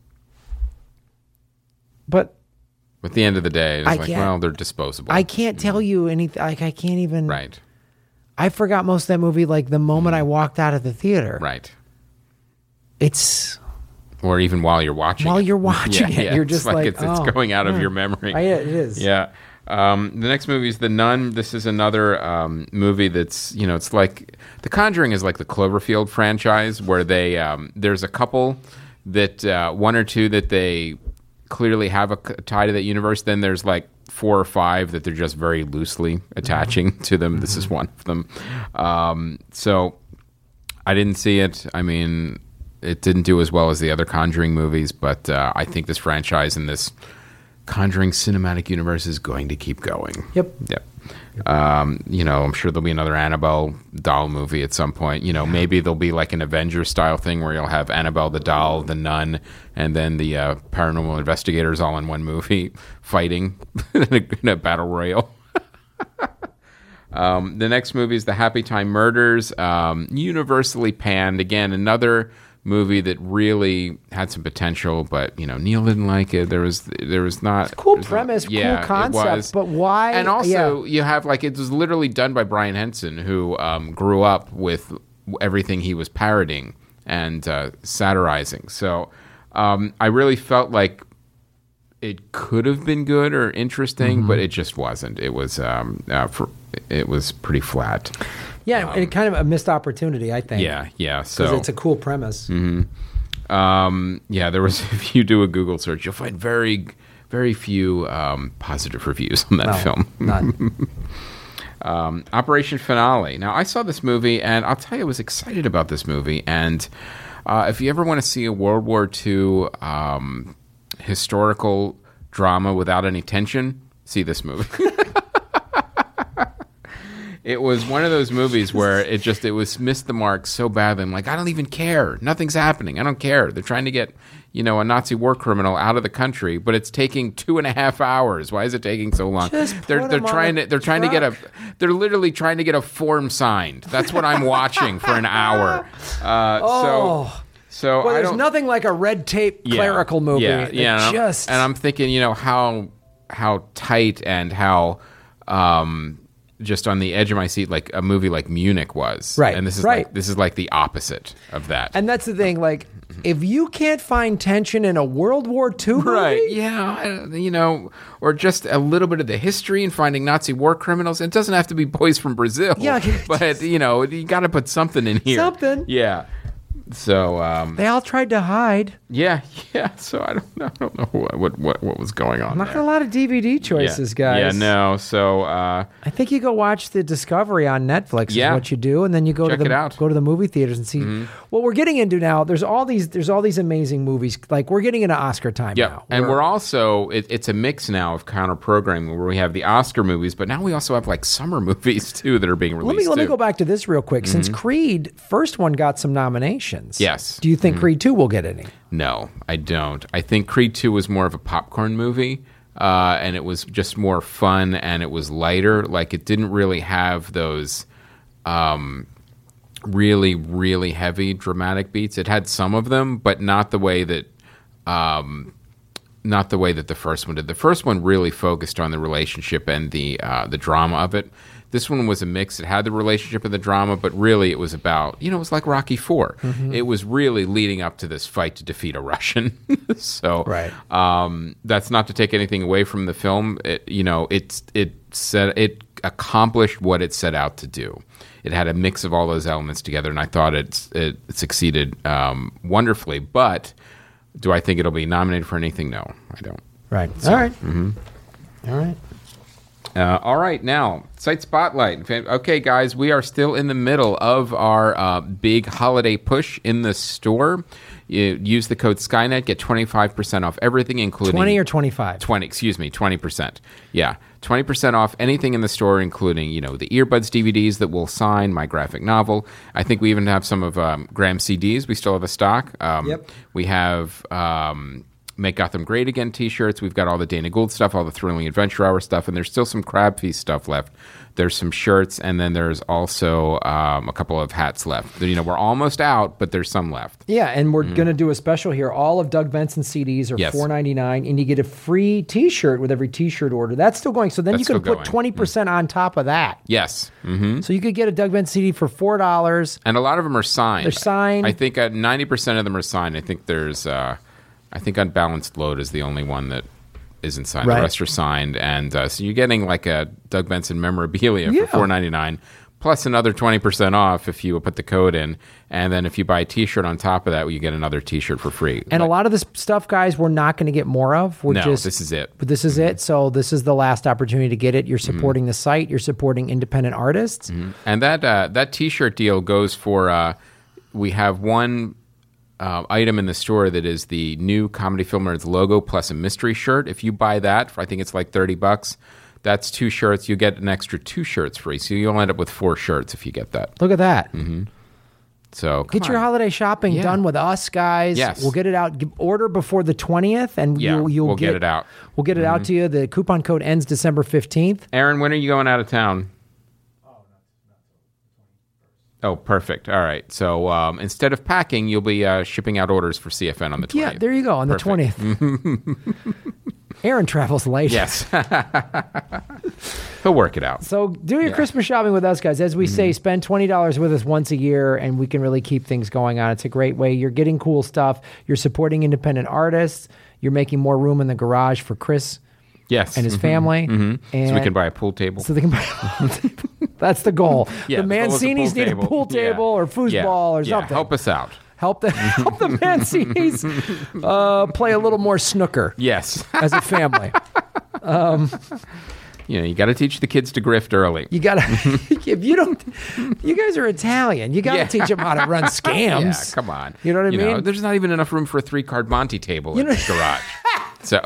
But at the end of the day, it's I like, well, they're disposable. I can't tell you anything. Like, I can't even... Right. I forgot most of that movie like the moment I walked out of the theater. Right. It's... Or even while you're watching While it. you're watching yeah, it, yeah. you're just it's like, like, it's, it's oh, going out of yeah. your memory. I, it is. Yeah. Um, the next movie is The Nun. This is another um, movie that's, you know, it's like, The Conjuring is like the Cloverfield franchise where they, um, there's a couple that, uh, one or two that they clearly have a tie to that universe. Then there's like four or five that they're just very loosely attaching mm-hmm. to them. Mm-hmm. This is one of them. Um, so I didn't see it. I mean, it didn't do as well as the other Conjuring movies, but uh, I think this franchise and this Conjuring cinematic universe is going to keep going. Yep. Yep. Um, you know, I'm sure there'll be another Annabelle doll movie at some point. You know, maybe there'll be like an Avengers style thing where you'll have Annabelle the doll, the nun, and then the uh, paranormal investigators all in one movie fighting in, a, in a battle royal. um, the next movie is The Happy Time Murders, um, universally panned. Again, another movie that really had some potential, but you know, Neil didn't like it. There was there was not it's cool premise, not, yeah, cool concept, but why? And also, yeah. you have like it was literally done by Brian Henson, who um, grew up with everything he was parodying and uh, satirizing. So um, I really felt like it could have been good or interesting, mm-hmm. but it just wasn't. It was um, uh, for, it was pretty flat. Yeah, um, it kind of a missed opportunity, I think. Yeah, yeah. So because it's a cool premise. Mm-hmm. Um, yeah, there was. If you do a Google search, you'll find very, very few um, positive reviews on that no, film. None. um, Operation Finale. Now, I saw this movie, and I'll tell you, I was excited about this movie. And uh, if you ever want to see a World War Two um, historical drama without any tension, see this movie. It was one of those movies where it just, it was missed the mark so badly. I'm like, I don't even care. Nothing's happening. I don't care. They're trying to get, you know, a Nazi war criminal out of the country, but it's taking two and a half hours. Why is it taking so long? Just they're put they're them on trying a to they're trying to get a they're literally trying to get a form signed. That's what I'm watching for an hour. Uh, oh. So so well, I there's don't, nothing like a red tape yeah, clerical movie. Yeah, yeah. And just I'm, and I'm thinking, you know, how how tight and how um, just on the edge of my seat, like a movie like Munich was. Right. And this is right. like this is like the opposite of that. And that's the thing, like, if you can't find tension in a World War Two movie, right? Yeah, you know, or just a little bit of the history and finding Nazi war criminals. It doesn't have to be Boys from Brazil. Yeah, but you know, you got to put something in here. Something. Yeah. So um, they all tried to hide. Yeah, yeah. So I don't know. I don't know what what what, what was going on. Not there. a lot of D V D choices, yeah. guys. Yeah, no. So uh, I think you go watch the Discovery on Netflix. Yeah. Is what you do, and then you go Check to the it out. go to the movie theaters and see mm-hmm. what we're getting into now. There's all these there's all these amazing movies. Like we're getting into Oscar time yeah. now. And we're, we're also it, it's a mix now of counter programming where we have the Oscar movies, but now we also have like summer movies too that are being released. Let me let too. me go back to this real quick. Mm-hmm. Since Creed first one got some nominations. Yes. Do you think mm-hmm. Creed two will get any? No, I don't. I think Creed two was more of a popcorn movie, uh, and it was just more fun, and it was lighter. Like, it didn't really have those um, really, really heavy dramatic beats. It had some of them, but not the way that um, not the way that the first one did. The first one really focused on the relationship and the uh, the drama of it. This one was a mix. It had the relationship and the drama, but really it was about, you know, it was like Rocky four. Mhm. It was really leading up to this fight to defeat a Russian. so Right. um, that's not to take anything away from the film. It, you know, it's it set it accomplished what it set out to do. It had a mix of all those elements together, and I thought it's, it succeeded um, wonderfully. But do I think it'll be nominated for anything? No, I don't. Right. So, All right. mhm. All right. Uh, all right, now, Site Spotlight. Okay, guys, we are still in the middle of our uh, big holiday push in the store. You use the code Skynet, get twenty-five percent off everything, including... twenty or twenty-five? twenty, excuse me, twenty percent. Yeah, twenty percent off anything in the store, including, you know, the Earbuds D V Ds that we'll sign, my graphic novel. I think we even have some of um, Graham's C Ds. We still have a stock. Um, Yep. We have... Um, Make Gotham Great Again t-shirts. We've got all the Dana Gould stuff, all the Thrilling Adventure Hour stuff, and there's still some Crab Feast stuff left. There's some shirts, and then there's also um, a couple of hats left. You know, we're almost out, but there's some left. Yeah, and we're Mhm. going to do a special here. All of Doug Benson's C Ds are Yes. four ninety-nine, and you get a free T-shirt with every T-shirt order. That's still going. So then That's you can still put going. twenty percent on top of that. Yes. Mm-hmm. So you could get a Doug Benson C D for four dollars. And a lot of them are signed. They're signed. I think uh, ninety percent of them are signed. I think there's... Uh, I think Unbalanced Load is the only one that isn't signed. Right. The rest are signed, and uh, so you're getting like a Doug Benson memorabilia Yeah. for four ninety-nine, plus another twenty percent off if you put the code in, and then if you buy a T-shirt on top of that, you get another T-shirt for free. And a lot of this stuff, guys, we're not going to get more of. We're No, just, this is it. But this is it. So this is the last opportunity to get it. You're supporting the site. You're supporting independent artists. And that uh, that T-shirt deal goes for. Uh, we have one uh, item in the store that is the new Comedy Film Nerds logo plus a mystery shirt. If you buy that, for, I think it's like thirty bucks. That's two shirts. You get an extra two shirts free, so you'll end up with four shirts if you get that. Look at that. Mm-hmm. So come Get your on. holiday shopping Yeah. done with us, guys. Yes. We'll get it out. G- Order before the twentieth, and Yeah, you'll, you'll we'll get it out. We'll get it out Mhm. to you. The coupon code ends December fifteenth. Aaron, when are you going out of town? Oh, perfect. All right. So um, instead of packing, you'll be uh, shipping out orders for C F N on the twentieth. Yeah, there you go, on the Perfect. twentieth. Aaron travels late. Yes. He'll work it out. So do your Yeah. Christmas shopping with us, guys. As we Mm-hmm. say, spend twenty dollars with us once a year, and we can really keep things going on. It's a great way. You're getting cool stuff. You're supporting independent artists. You're making more room in the garage for Chris Yes. and his Mhm. family. Mhm. So we And- can buy a pool table. So they can buy a pool table. That's the goal. Yeah, the the goal is a Mancinis pool need table. a pool Yeah. table or foosball Yeah. or Yeah. something. Help us out. Help the help the Mancinis uh, play a little more snooker. Yes. As a family. Um, you know, you got to teach the kids to grift early. You gotta. If you don't, you guys are Italian. You gotta Yeah. teach them how to run scams. Yeah, come on. You know what I You mean? know, there's not even enough room for a three-card Monte table You in know- the garage. So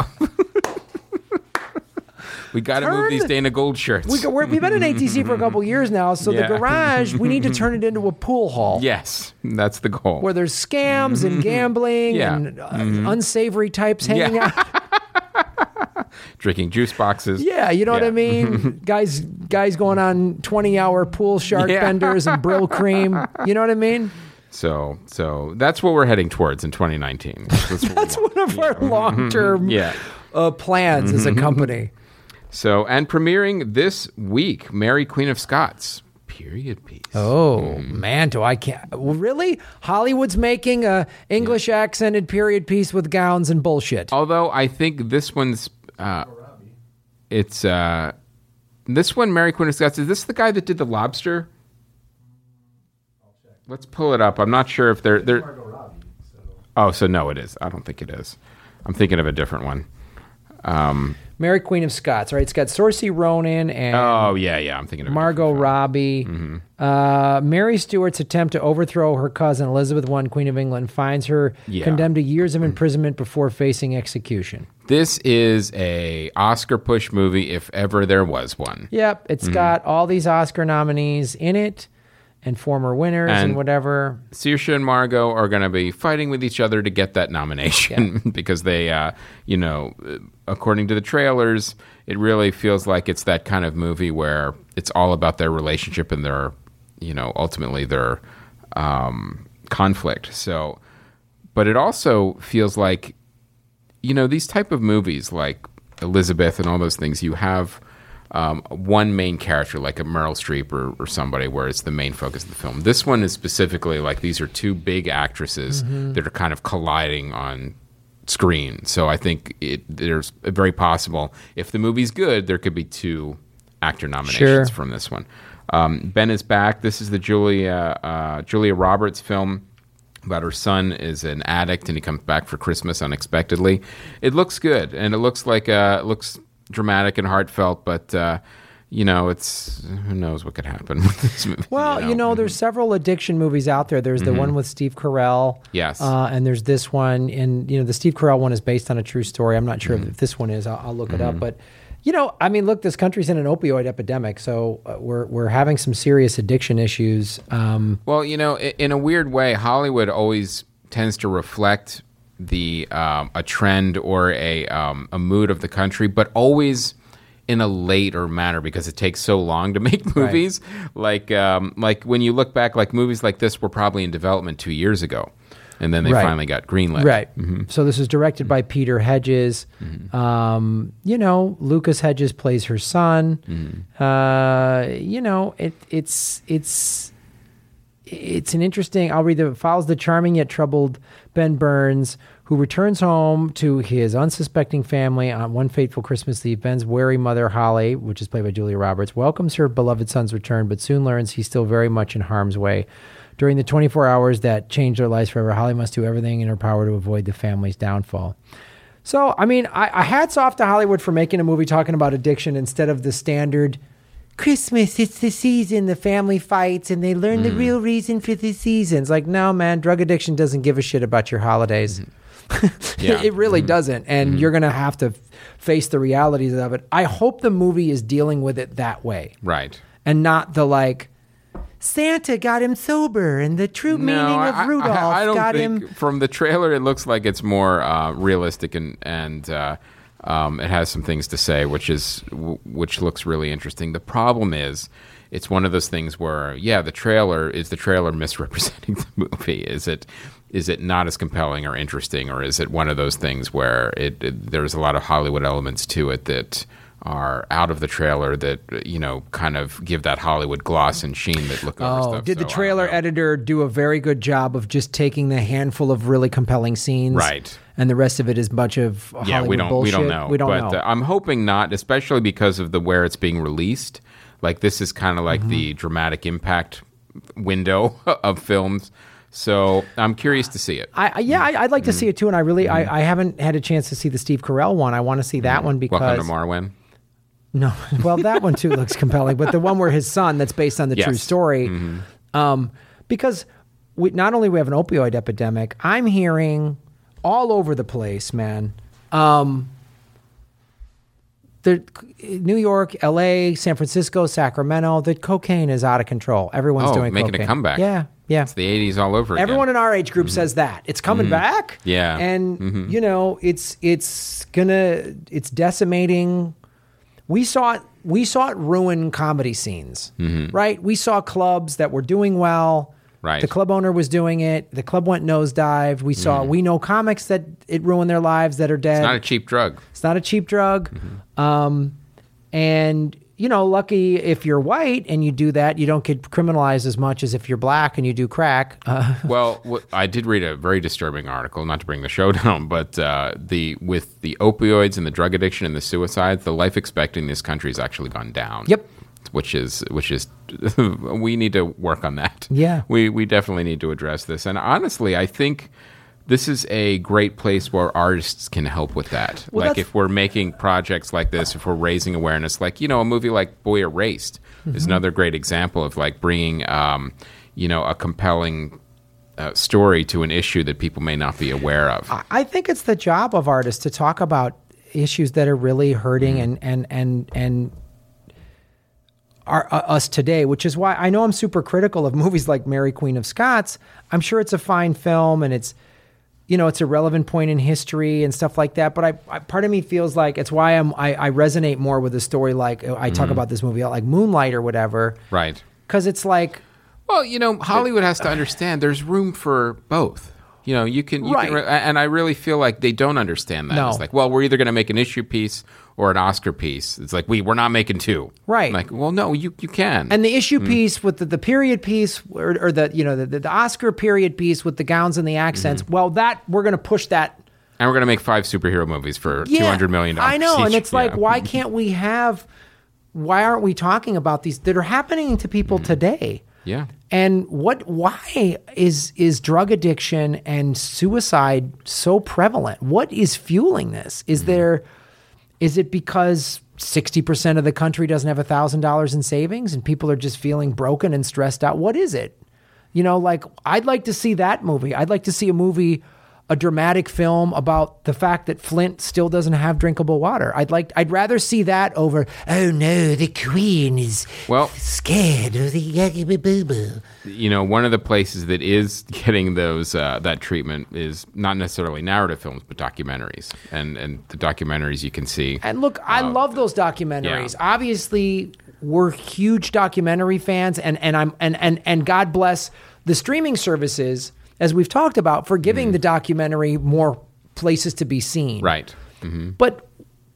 we got to move Turn these the- Dana Gould shirts. We go, we're, we've been in A T C for a couple years now, so Yeah. the garage we need to turn it into a pool hall. Yes, that's the goal. Where there's scams and gambling Yeah. and uh, Mhm. unsavory types hanging Yeah. out. Drinking juice boxes. Yeah, you know what I Yeah. mean? guys guys going on twenty hour pool shark Yeah. benders and Brill cream. You know what I mean? So, so that's what we're heading towards in twenty nineteen. That's, what we That's one of our long term Yeah. uh, plans as a company. So, and premiering this week, Mary Queen of Scots, period piece. Oh man, do I can't really? Hollywood's making a English accented period piece with gowns and bullshit. Although I think this one's, uh, it's uh, this one, Mary Queen of Scots. Is this the guy that did The Lobster? Let's pull it up. I'm not sure if they're they're. Oh, so no, it is. I don't think it is. I'm thinking of a different one. Um, Mary Queen of Scots, right? It's got Saoirse Ronan and oh yeah, yeah. I'm thinking of a Margot Robbie. Uh, Mary Stuart's attempt to overthrow her cousin Elizabeth the First, Queen of England, finds her Yeah. condemned to years of imprisonment before facing execution. This is a Oscar push movie, if ever there was one. Yep, it's Mhm. got all these Oscar nominees in it and former winners and, And- whatever. Saoirse and Margot are going to be fighting with each other to get that nomination because they, uh, you know, uh, according to the trailers, it really feels like it's that kind of movie where it's all about their relationship and their, you know, ultimately their um, conflict. So, but it also feels like, you know, these type of movies like Elizabeth and all those things, you have um, one main character like a Meryl Streep or, or somebody where it's the main focus of the film. This one is specifically like these are two big actresses Mhm. that are kind of colliding on screen. So I think it, there's very possible if the movie's good, there could be two actor nominations Sure. from this one. Um, Ben is Back. This is the Julia uh, Julia Roberts film about her son is an addict and he comes back for Christmas unexpectedly. It looks good and it looks like uh, it looks dramatic and heartfelt, but uh, you know, it's who knows what could happen with this movie. Well, you know, there's several addiction movies out there. There's the Mhm. one with Steve Carell. Yes. Uh, and there's this one. And, you know, the Steve Carell one is based on a true story. I'm not sure Mhm. if this one is. I'll, I'll look it up. Mhm. But, you know, I mean, look, this country's in an opioid epidemic. So uh, we're, we're having some serious addiction issues. Um, Well, you know, i- in a weird way, Hollywood always tends to reflect the um, a trend or a um, a mood of the country, but always in a later manner because it takes so long to make movies. Like um, like when you look back, like movies like this were probably in development two years ago, and then they Right. finally got greenlit. Right. Mhm. So this is directed by Peter Hedges. Um, you know, Lucas Hedges plays her son. Uh, you know, it, it's it's it's an interesting. I'll read the follows the charming yet troubled Ben Burns, who returns home to his unsuspecting family on one fateful Christmas Eve. Ben's wary mother, Holly, which is played by Julia Roberts, welcomes her beloved son's return, but soon learns he's still very much in harm's way. During the twenty-four hours that change their lives forever, Holly must do everything in her power to avoid the family's downfall. So, I mean, I, I hats off to Hollywood for making a movie talking about addiction instead of the standard Christmas, it's the season, the family fights, and they learn the Mm. real reason for the seasons. Like, no, man, drug addiction doesn't give a shit about your holidays. Yeah. It really Mhm. doesn't. And Mhm. you're going to have to f- face the realities of it. I hope the movie is dealing with it that way Right. and not the like, Santa got him sober and the true meaning of I- I- Rudolph I, don't got think him. from the trailer it looks like it's more uh, realistic and and uh, um, it has some things to say, which is w- which looks really interesting. The problem is, it's one of those things where yeah, the trailer is the trailer misrepresenting the movie. Is it is it not as compelling or interesting, or is it one of those things where it, it there's a lot of Hollywood elements to it that are out of the trailer that you know kind of give that Hollywood gloss and sheen that look over Oh, stuff. did the So, I don't trailer know. editor do a very good job of just taking the handful of really compelling scenes, Right. and the rest of it is a bunch of Hollywood Yeah, we don't bullshit? we don't know. We don't but, know. Uh, I'm hoping not, especially because of the where it's being released. Like this is kind of like Mm-hmm. the dramatic impact window of films. So I'm curious to see it. I, I yeah, I, I'd like to see it too, and I really, Mm-hmm. I, I haven't had a chance to see the Steve Carell one. I want to see that one because Welcome to Marwen. no, well, that one too looks compelling, but the one where his son, that's based on the true Yes. story, Mhm. um, because we not only we have an opioid epidemic, I'm hearing all over the place, man. Um, the New York, L A, San Francisco, Sacramento, the cocaine is out of control. Everyone's Oh, doing making cocaine. a comeback. Yeah, yeah. It's the eighties all over again. Everyone in our age group says that it's coming Mhm. back. Yeah. and Mhm. you know it's it's gonna it's decimating. We saw it. We saw it ruin comedy scenes. Mhm. Right. We saw clubs that were doing well. Right. The club owner was doing it. The club went nosedive. We saw. Mhm. We know comics that it ruined their lives that are dead. It's not a cheap drug. It's not a cheap drug. Um, and, you know, lucky if you're white and you do that, you don't get criminalized as much as if you're black and you do crack. Uh, Well, what, I did read a very disturbing article, not to bring the show down, but uh, the with the opioids and the drug addiction and the suicides, the life expectancy in this country has actually gone down. Yep. Which is which is we need to work on that. Yeah. We we definitely need to address this. And honestly, I think this is a great place where artists can help with that. Well, like that's- if we're making projects like this, if we're raising awareness, like, you know, a movie like Boy Erased is Mhm. another great example of like bringing, um, you know, a compelling uh, story to an issue that people may not be aware of. I- I think it's the job of artists to talk about issues that are really hurting Mm-hmm. and and and and are uh, us today, which is why I know I'm super critical of movies like Mary Queen of Scots. I'm sure it's a fine film and it's, you know, it's a relevant point in history and stuff like that. But I, I part of me feels like it's why I'm I, I resonate more with a story like I talk Mhm. about this movie like Moonlight or whatever, Right. because it's like, Well, you know, Hollywood has to understand there's room for both. You know, you can, you Right. can re- and I really feel like they don't understand that. No. It's like, well, we're either going to make an issue piece or an Oscar piece. It's like, we, we're not making two. Right. I'm like, well, no, you, you can. And the issue Mm. piece with the, the period piece, or, or the you know the, the Oscar period piece with the gowns and the accents. Mm-hmm. Well, that we're going to push that. And we're going to make five superhero movies for Yeah, two hundred million dollars. I know, each. and it's like, Yeah. why can't we have? Why aren't we talking about these that are happening to people today? Yeah. And what? Why is is drug addiction and suicide so prevalent? What is fueling this? Is there? Is it because sixty percent of the country doesn't have a thousand dollars in savings and people are just feeling broken and stressed out? What is it? You know, like I'd like to see that movie. I'd like to see a movie, a dramatic film about the fact that Flint still doesn't have drinkable water. I'd like, I'd rather see that over, oh no, the Queen is Well, scared of the yucky boo boo. you know, one of the places that is getting those uh, that treatment is not necessarily narrative films, but documentaries, and and the documentaries you can see. And look, I Uh, love those documentaries. yeah. Obviously, we're huge documentary fans, and and I'm and and and God bless the streaming services, as we've talked about, for giving the documentary more places to be seen. Right. hmm But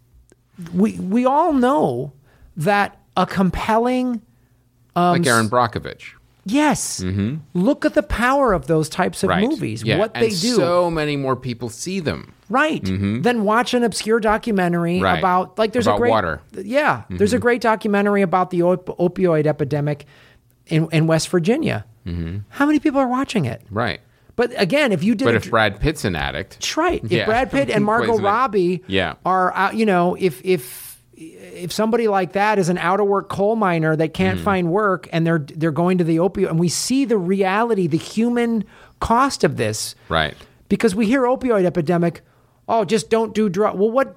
we we all know that a compelling, um, Like Aaron Brockovich. yes, hmm look at the power of those types of Right. movies. Yeah. What and they do. So many more people see them. Right. Mhm. Then watch an obscure documentary Right. about like there's About a great water. Yeah, there's a Mhm. great documentary about the op- opioid epidemic in in West Virginia. hmm How many people are watching it? Right. But again, if you did But a if Brad Pitt's an addict, That's right. If Yeah. Brad Pitt and Margot Plays an- Robbie Yeah. are out, you know, if if if somebody like that is an out of work coal miner that can't Mm. find work and they're they're going to the opioid, and we see the reality, the human cost of this, Right. because we hear opioid epidemic, oh, just don't do drug. Well, what,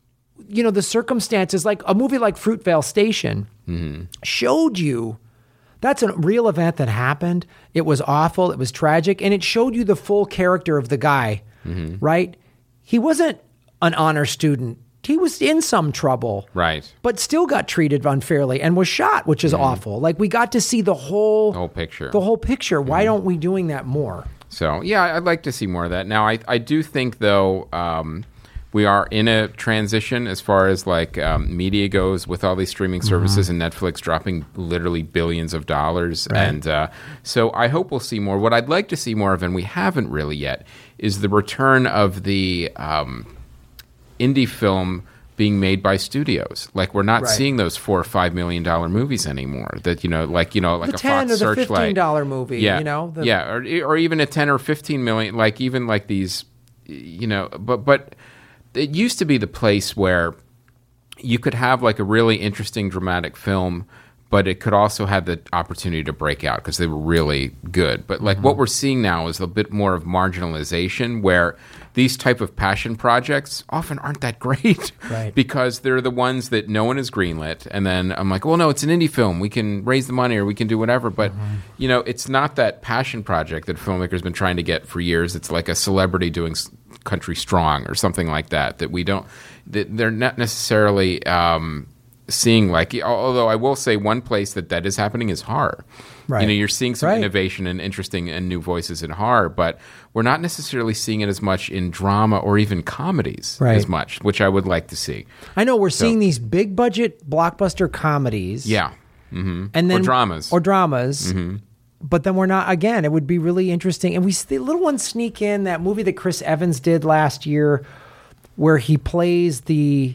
you know, the circumstances, like a movie like Fruitvale Station hmm showed you that's a real event that happened. It was awful. It was tragic. And it showed you the full character of the guy, hmm right? He wasn't an honor student. He was in some trouble, Right. but still got treated unfairly and was shot, which is awful. Like we got to see the whole, The whole picture. the whole picture. Why don't we doing that more? So yeah, I'd like to see more of that. Now, I I do think though um, we are in a transition as far as like um, media goes with all these streaming services and Netflix dropping literally billions of dollars, Right. and uh, so I hope we'll see more. What I'd like to see more of, and we haven't really yet, is the return of the um, indie film being made by studios. Like we're not Right. seeing those four or five million dollar movies anymore. That you know, like you know, like The a ten Fox or the Searchlight. fifteen dollar movie, Yeah, you know? The- yeah, or or even a ten or fifteen million. Like even like these, you know. But but it used to be the place where you could have like a really interesting dramatic film, but it could also have the opportunity to break out because they were really good. But like what we're seeing now is a bit more of marginalization, where these type of passion projects often aren't that great, Right. because they're the ones that no one has greenlit. And then I'm like, well, no, it's an indie film. We can raise the money or we can do whatever. But you know, it's not that passion project that filmmakers been trying to get for years. It's like a celebrity doing s- Country Strong or something like that. That we don't. That they're not necessarily. Um, seeing like, although I will say one place that that is happening is horror. Right. You know, you're seeing some Right. innovation and interesting and new voices in horror, but we're not necessarily seeing it as much in drama or even comedies Right. as much, which I would like to see. I know we're So- seeing these big budget blockbuster comedies. Yeah. hmm And then or dramas. Or dramas. hmm But then we're not, again, it would be really interesting. And we see the little ones sneak in that movie that Chris Evans did last year where he plays the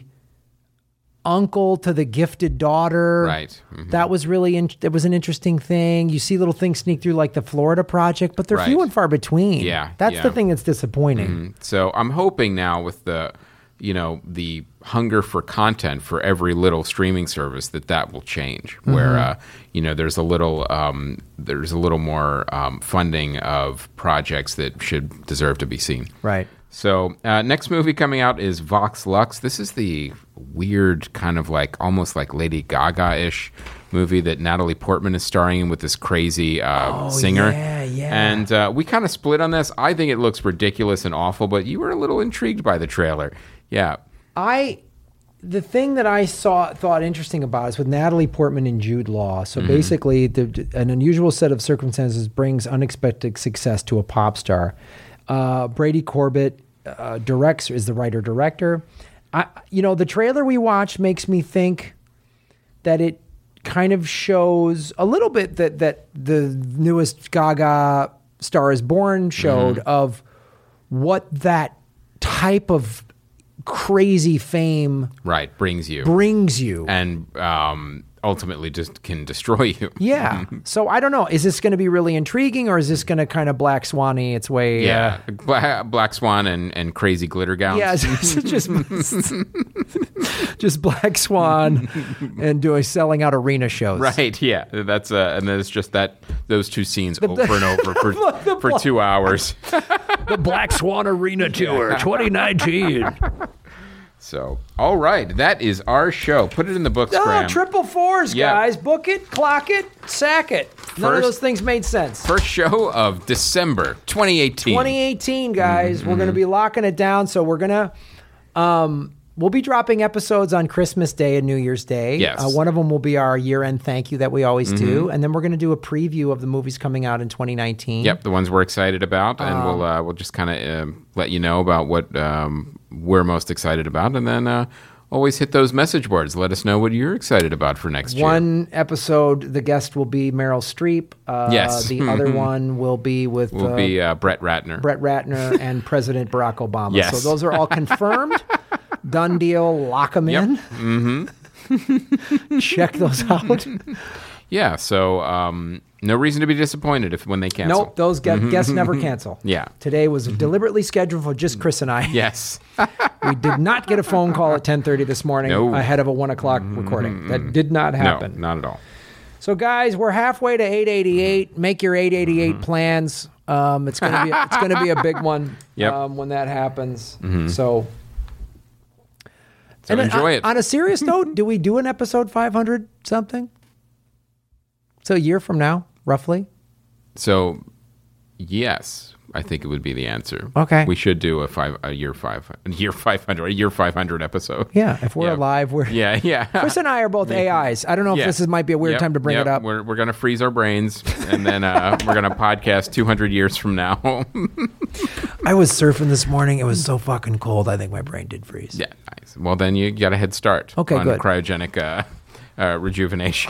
uncle to the gifted daughter. Right. Mhm. That was really, in, that was an interesting thing. You see little things sneak through like the Florida Project, but they're Right. few and far between. Yeah, That's yeah. the thing that's disappointing. Mhm. So I'm hoping now with the, you know, the hunger for content for every little streaming service that that will change. Where Mhm. uh, you know, there's a little um, there's a little more um, funding of projects that should deserve to be seen. Right. So uh, next movie coming out is Vox Lux. This is the weird kind of like almost like Lady Gaga-ish movie that Natalie Portman is starring in with this crazy uh, Oh, singer. yeah, yeah. And uh, we kind of split on this. I think it looks ridiculous and awful, but you were a little intrigued by the trailer. Yeah. I the thing that I saw thought interesting about is with Natalie Portman and Jude Law. So Mhm. basically, the, an unusual set of circumstances brings unexpected success to a pop star. Uh, Brady Corbett uh, directs, is the writer-director. I, you know, the trailer we watched makes me think that it kind of shows a little bit that, that the newest Gaga Star is Born showed Mm-hmm. of what that type of crazy fame Right, brings you. brings you. And um, ultimately just can destroy you. Yeah. So I don't know. Is this going to be really intriguing, or is this going to kind of Black Swan-y its way? Yeah, Uh, Bla- Black Swan and, and crazy glitter gowns. yeah. It's just just Black Swan and doing selling out arena shows. Right, yeah. That's uh, and then it's just that those two scenes over and over for, The for two hours. The Black Swan Arena Tour twenty nineteen. So, all right, that is our show. Put it in the books, Oh, Graham. triple fours, Yeah. guys. Book it, clock it, sack it. None of First- those things made sense. First show of December twenty eighteen. twenty eighteen, guys. Mm-hmm. We're going to be locking it down. So we're going to, um, we'll be dropping episodes on Christmas Day and New Year's Day. Yes. Uh, one of them will be our year-end thank you that we always do. Mhm. And then we're going to do a preview of the movies coming out in twenty nineteen. Yep, the ones we're excited about, and Um, we'll uh, we'll just kind of um let you know about what um, we're most excited about, and then uh, always hit those message boards. Let us know what you're excited about for next year. One episode, the guest will be Meryl Streep. Uh, Yes. The other one will be with Will uh, be uh, Brett Ratner. Brett Ratner and President Barack Obama. Yes. So those are all confirmed. Done deal. Lock them in. Mm-hmm. Check those out. Yeah, so um, no reason to be disappointed if when they cancel. Nope, those get, Mhm. guests never cancel. Yeah. Today was deliberately scheduled for just Chris and I. Yes. We did not get a phone call at ten thirty this morning No. ahead of a one o'clock recording. That did not happen. No, not at all. So, guys, we're halfway to eight eighty-eight. Make your eight eighty-eight plans. Um, it's gonna be it's gonna be a big one. Yep. Um, when that happens. Mhm. So. So And enjoy on, it. On a serious note, do we do an episode five hundred something? So a year from now, roughly. So, yes, I think it would be the answer. Okay. We should do a five a year five a year five hundred a year five hundred episode. Yeah, if we're Yeah. alive, we're Yeah, yeah. Chris and I are both A Is. I don't know if Yeah. this is, might be a weird Yep, time to bring yep. it up. We're we're gonna freeze our brains, and then uh, we're gonna podcast two hundred years from now. I was surfing this morning. It was so fucking cold. I think my brain did freeze. Yeah, nice. Well, then you got a head start. Okay, on good. Cryogenic uh, uh, rejuvenation.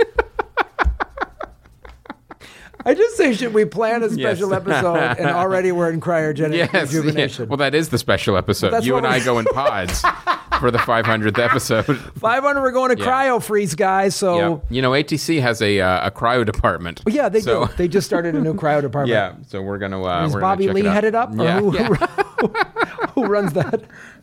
I just say, should we plan a Yes. special episode and already we're in cryogenic Yes. rejuvenation? yeah. Well, that is the special episode. That's You what and I we- go in pods for the five hundredth episode. five hundred, we're going to Yeah. cryo freeze, guys. So, Yeah. You know, A T C has a uh, a cryo department. Well, yeah, they So- do. They just started a new cryo department. Yeah, so we're gonna. Uh, Is we're gonna Bobby check Lee it out. headed up? Or Yeah, who, yeah. who, who runs that?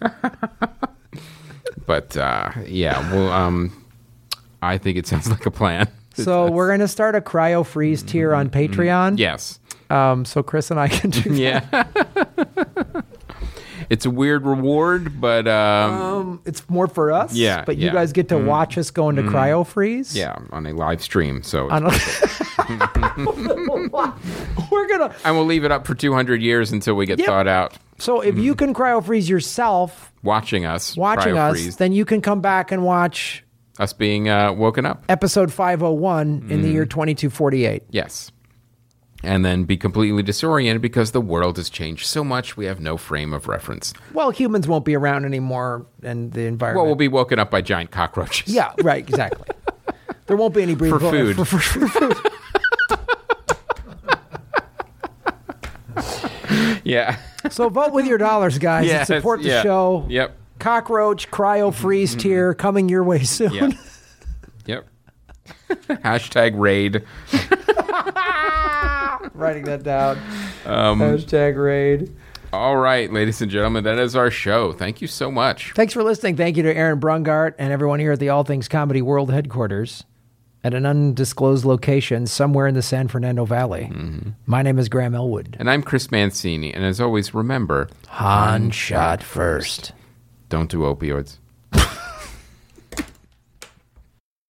But uh, yeah, well, um, I think it sounds like a plan. So we're going to start a cryo freeze tier on Patreon. Yes. Um, so Chris and I can do that. Yeah. It's a weird reward, but um, Um, it's more for us. Yeah, But you yeah. guys get to Mm. watch us go into Mm. cryo freeze. yeah, on a live stream. So On it's a- we're gonna. and we'll leave it up for two hundred years until we get Yep. thawed out. So if you can cryo freeze yourself, Watching us, watching us, cryo-freeze, then you can come back and watch us being uh, woken up. episode five oh one in the Mm. year twenty-two forty-eight. Yes. And then be completely disoriented because the world has changed so much we have no frame of reference. Well, humans won't be around anymore, and the environment. Well, we'll be woken up by giant cockroaches. Yeah, right, exactly. There won't be any breathing For food. For, for, for food. Yeah. So vote with your dollars, guys, Yeah, and support the yeah. show. Yep. Cockroach cryo freeze tier coming your way soon. Yep. Yep. Hashtag raid. Writing that down. Um, Hashtag raid. All right, ladies and gentlemen, that is our show. Thank you so much. Thanks for listening. Thank you to Aaron Brungart and everyone here at the All Things Comedy World headquarters at an undisclosed location somewhere in the San Fernando Valley. Mm-hmm. My name is Graham Elwood. And I'm Chris Mancini. And as always, remember, Han shot first. Don't do opioids.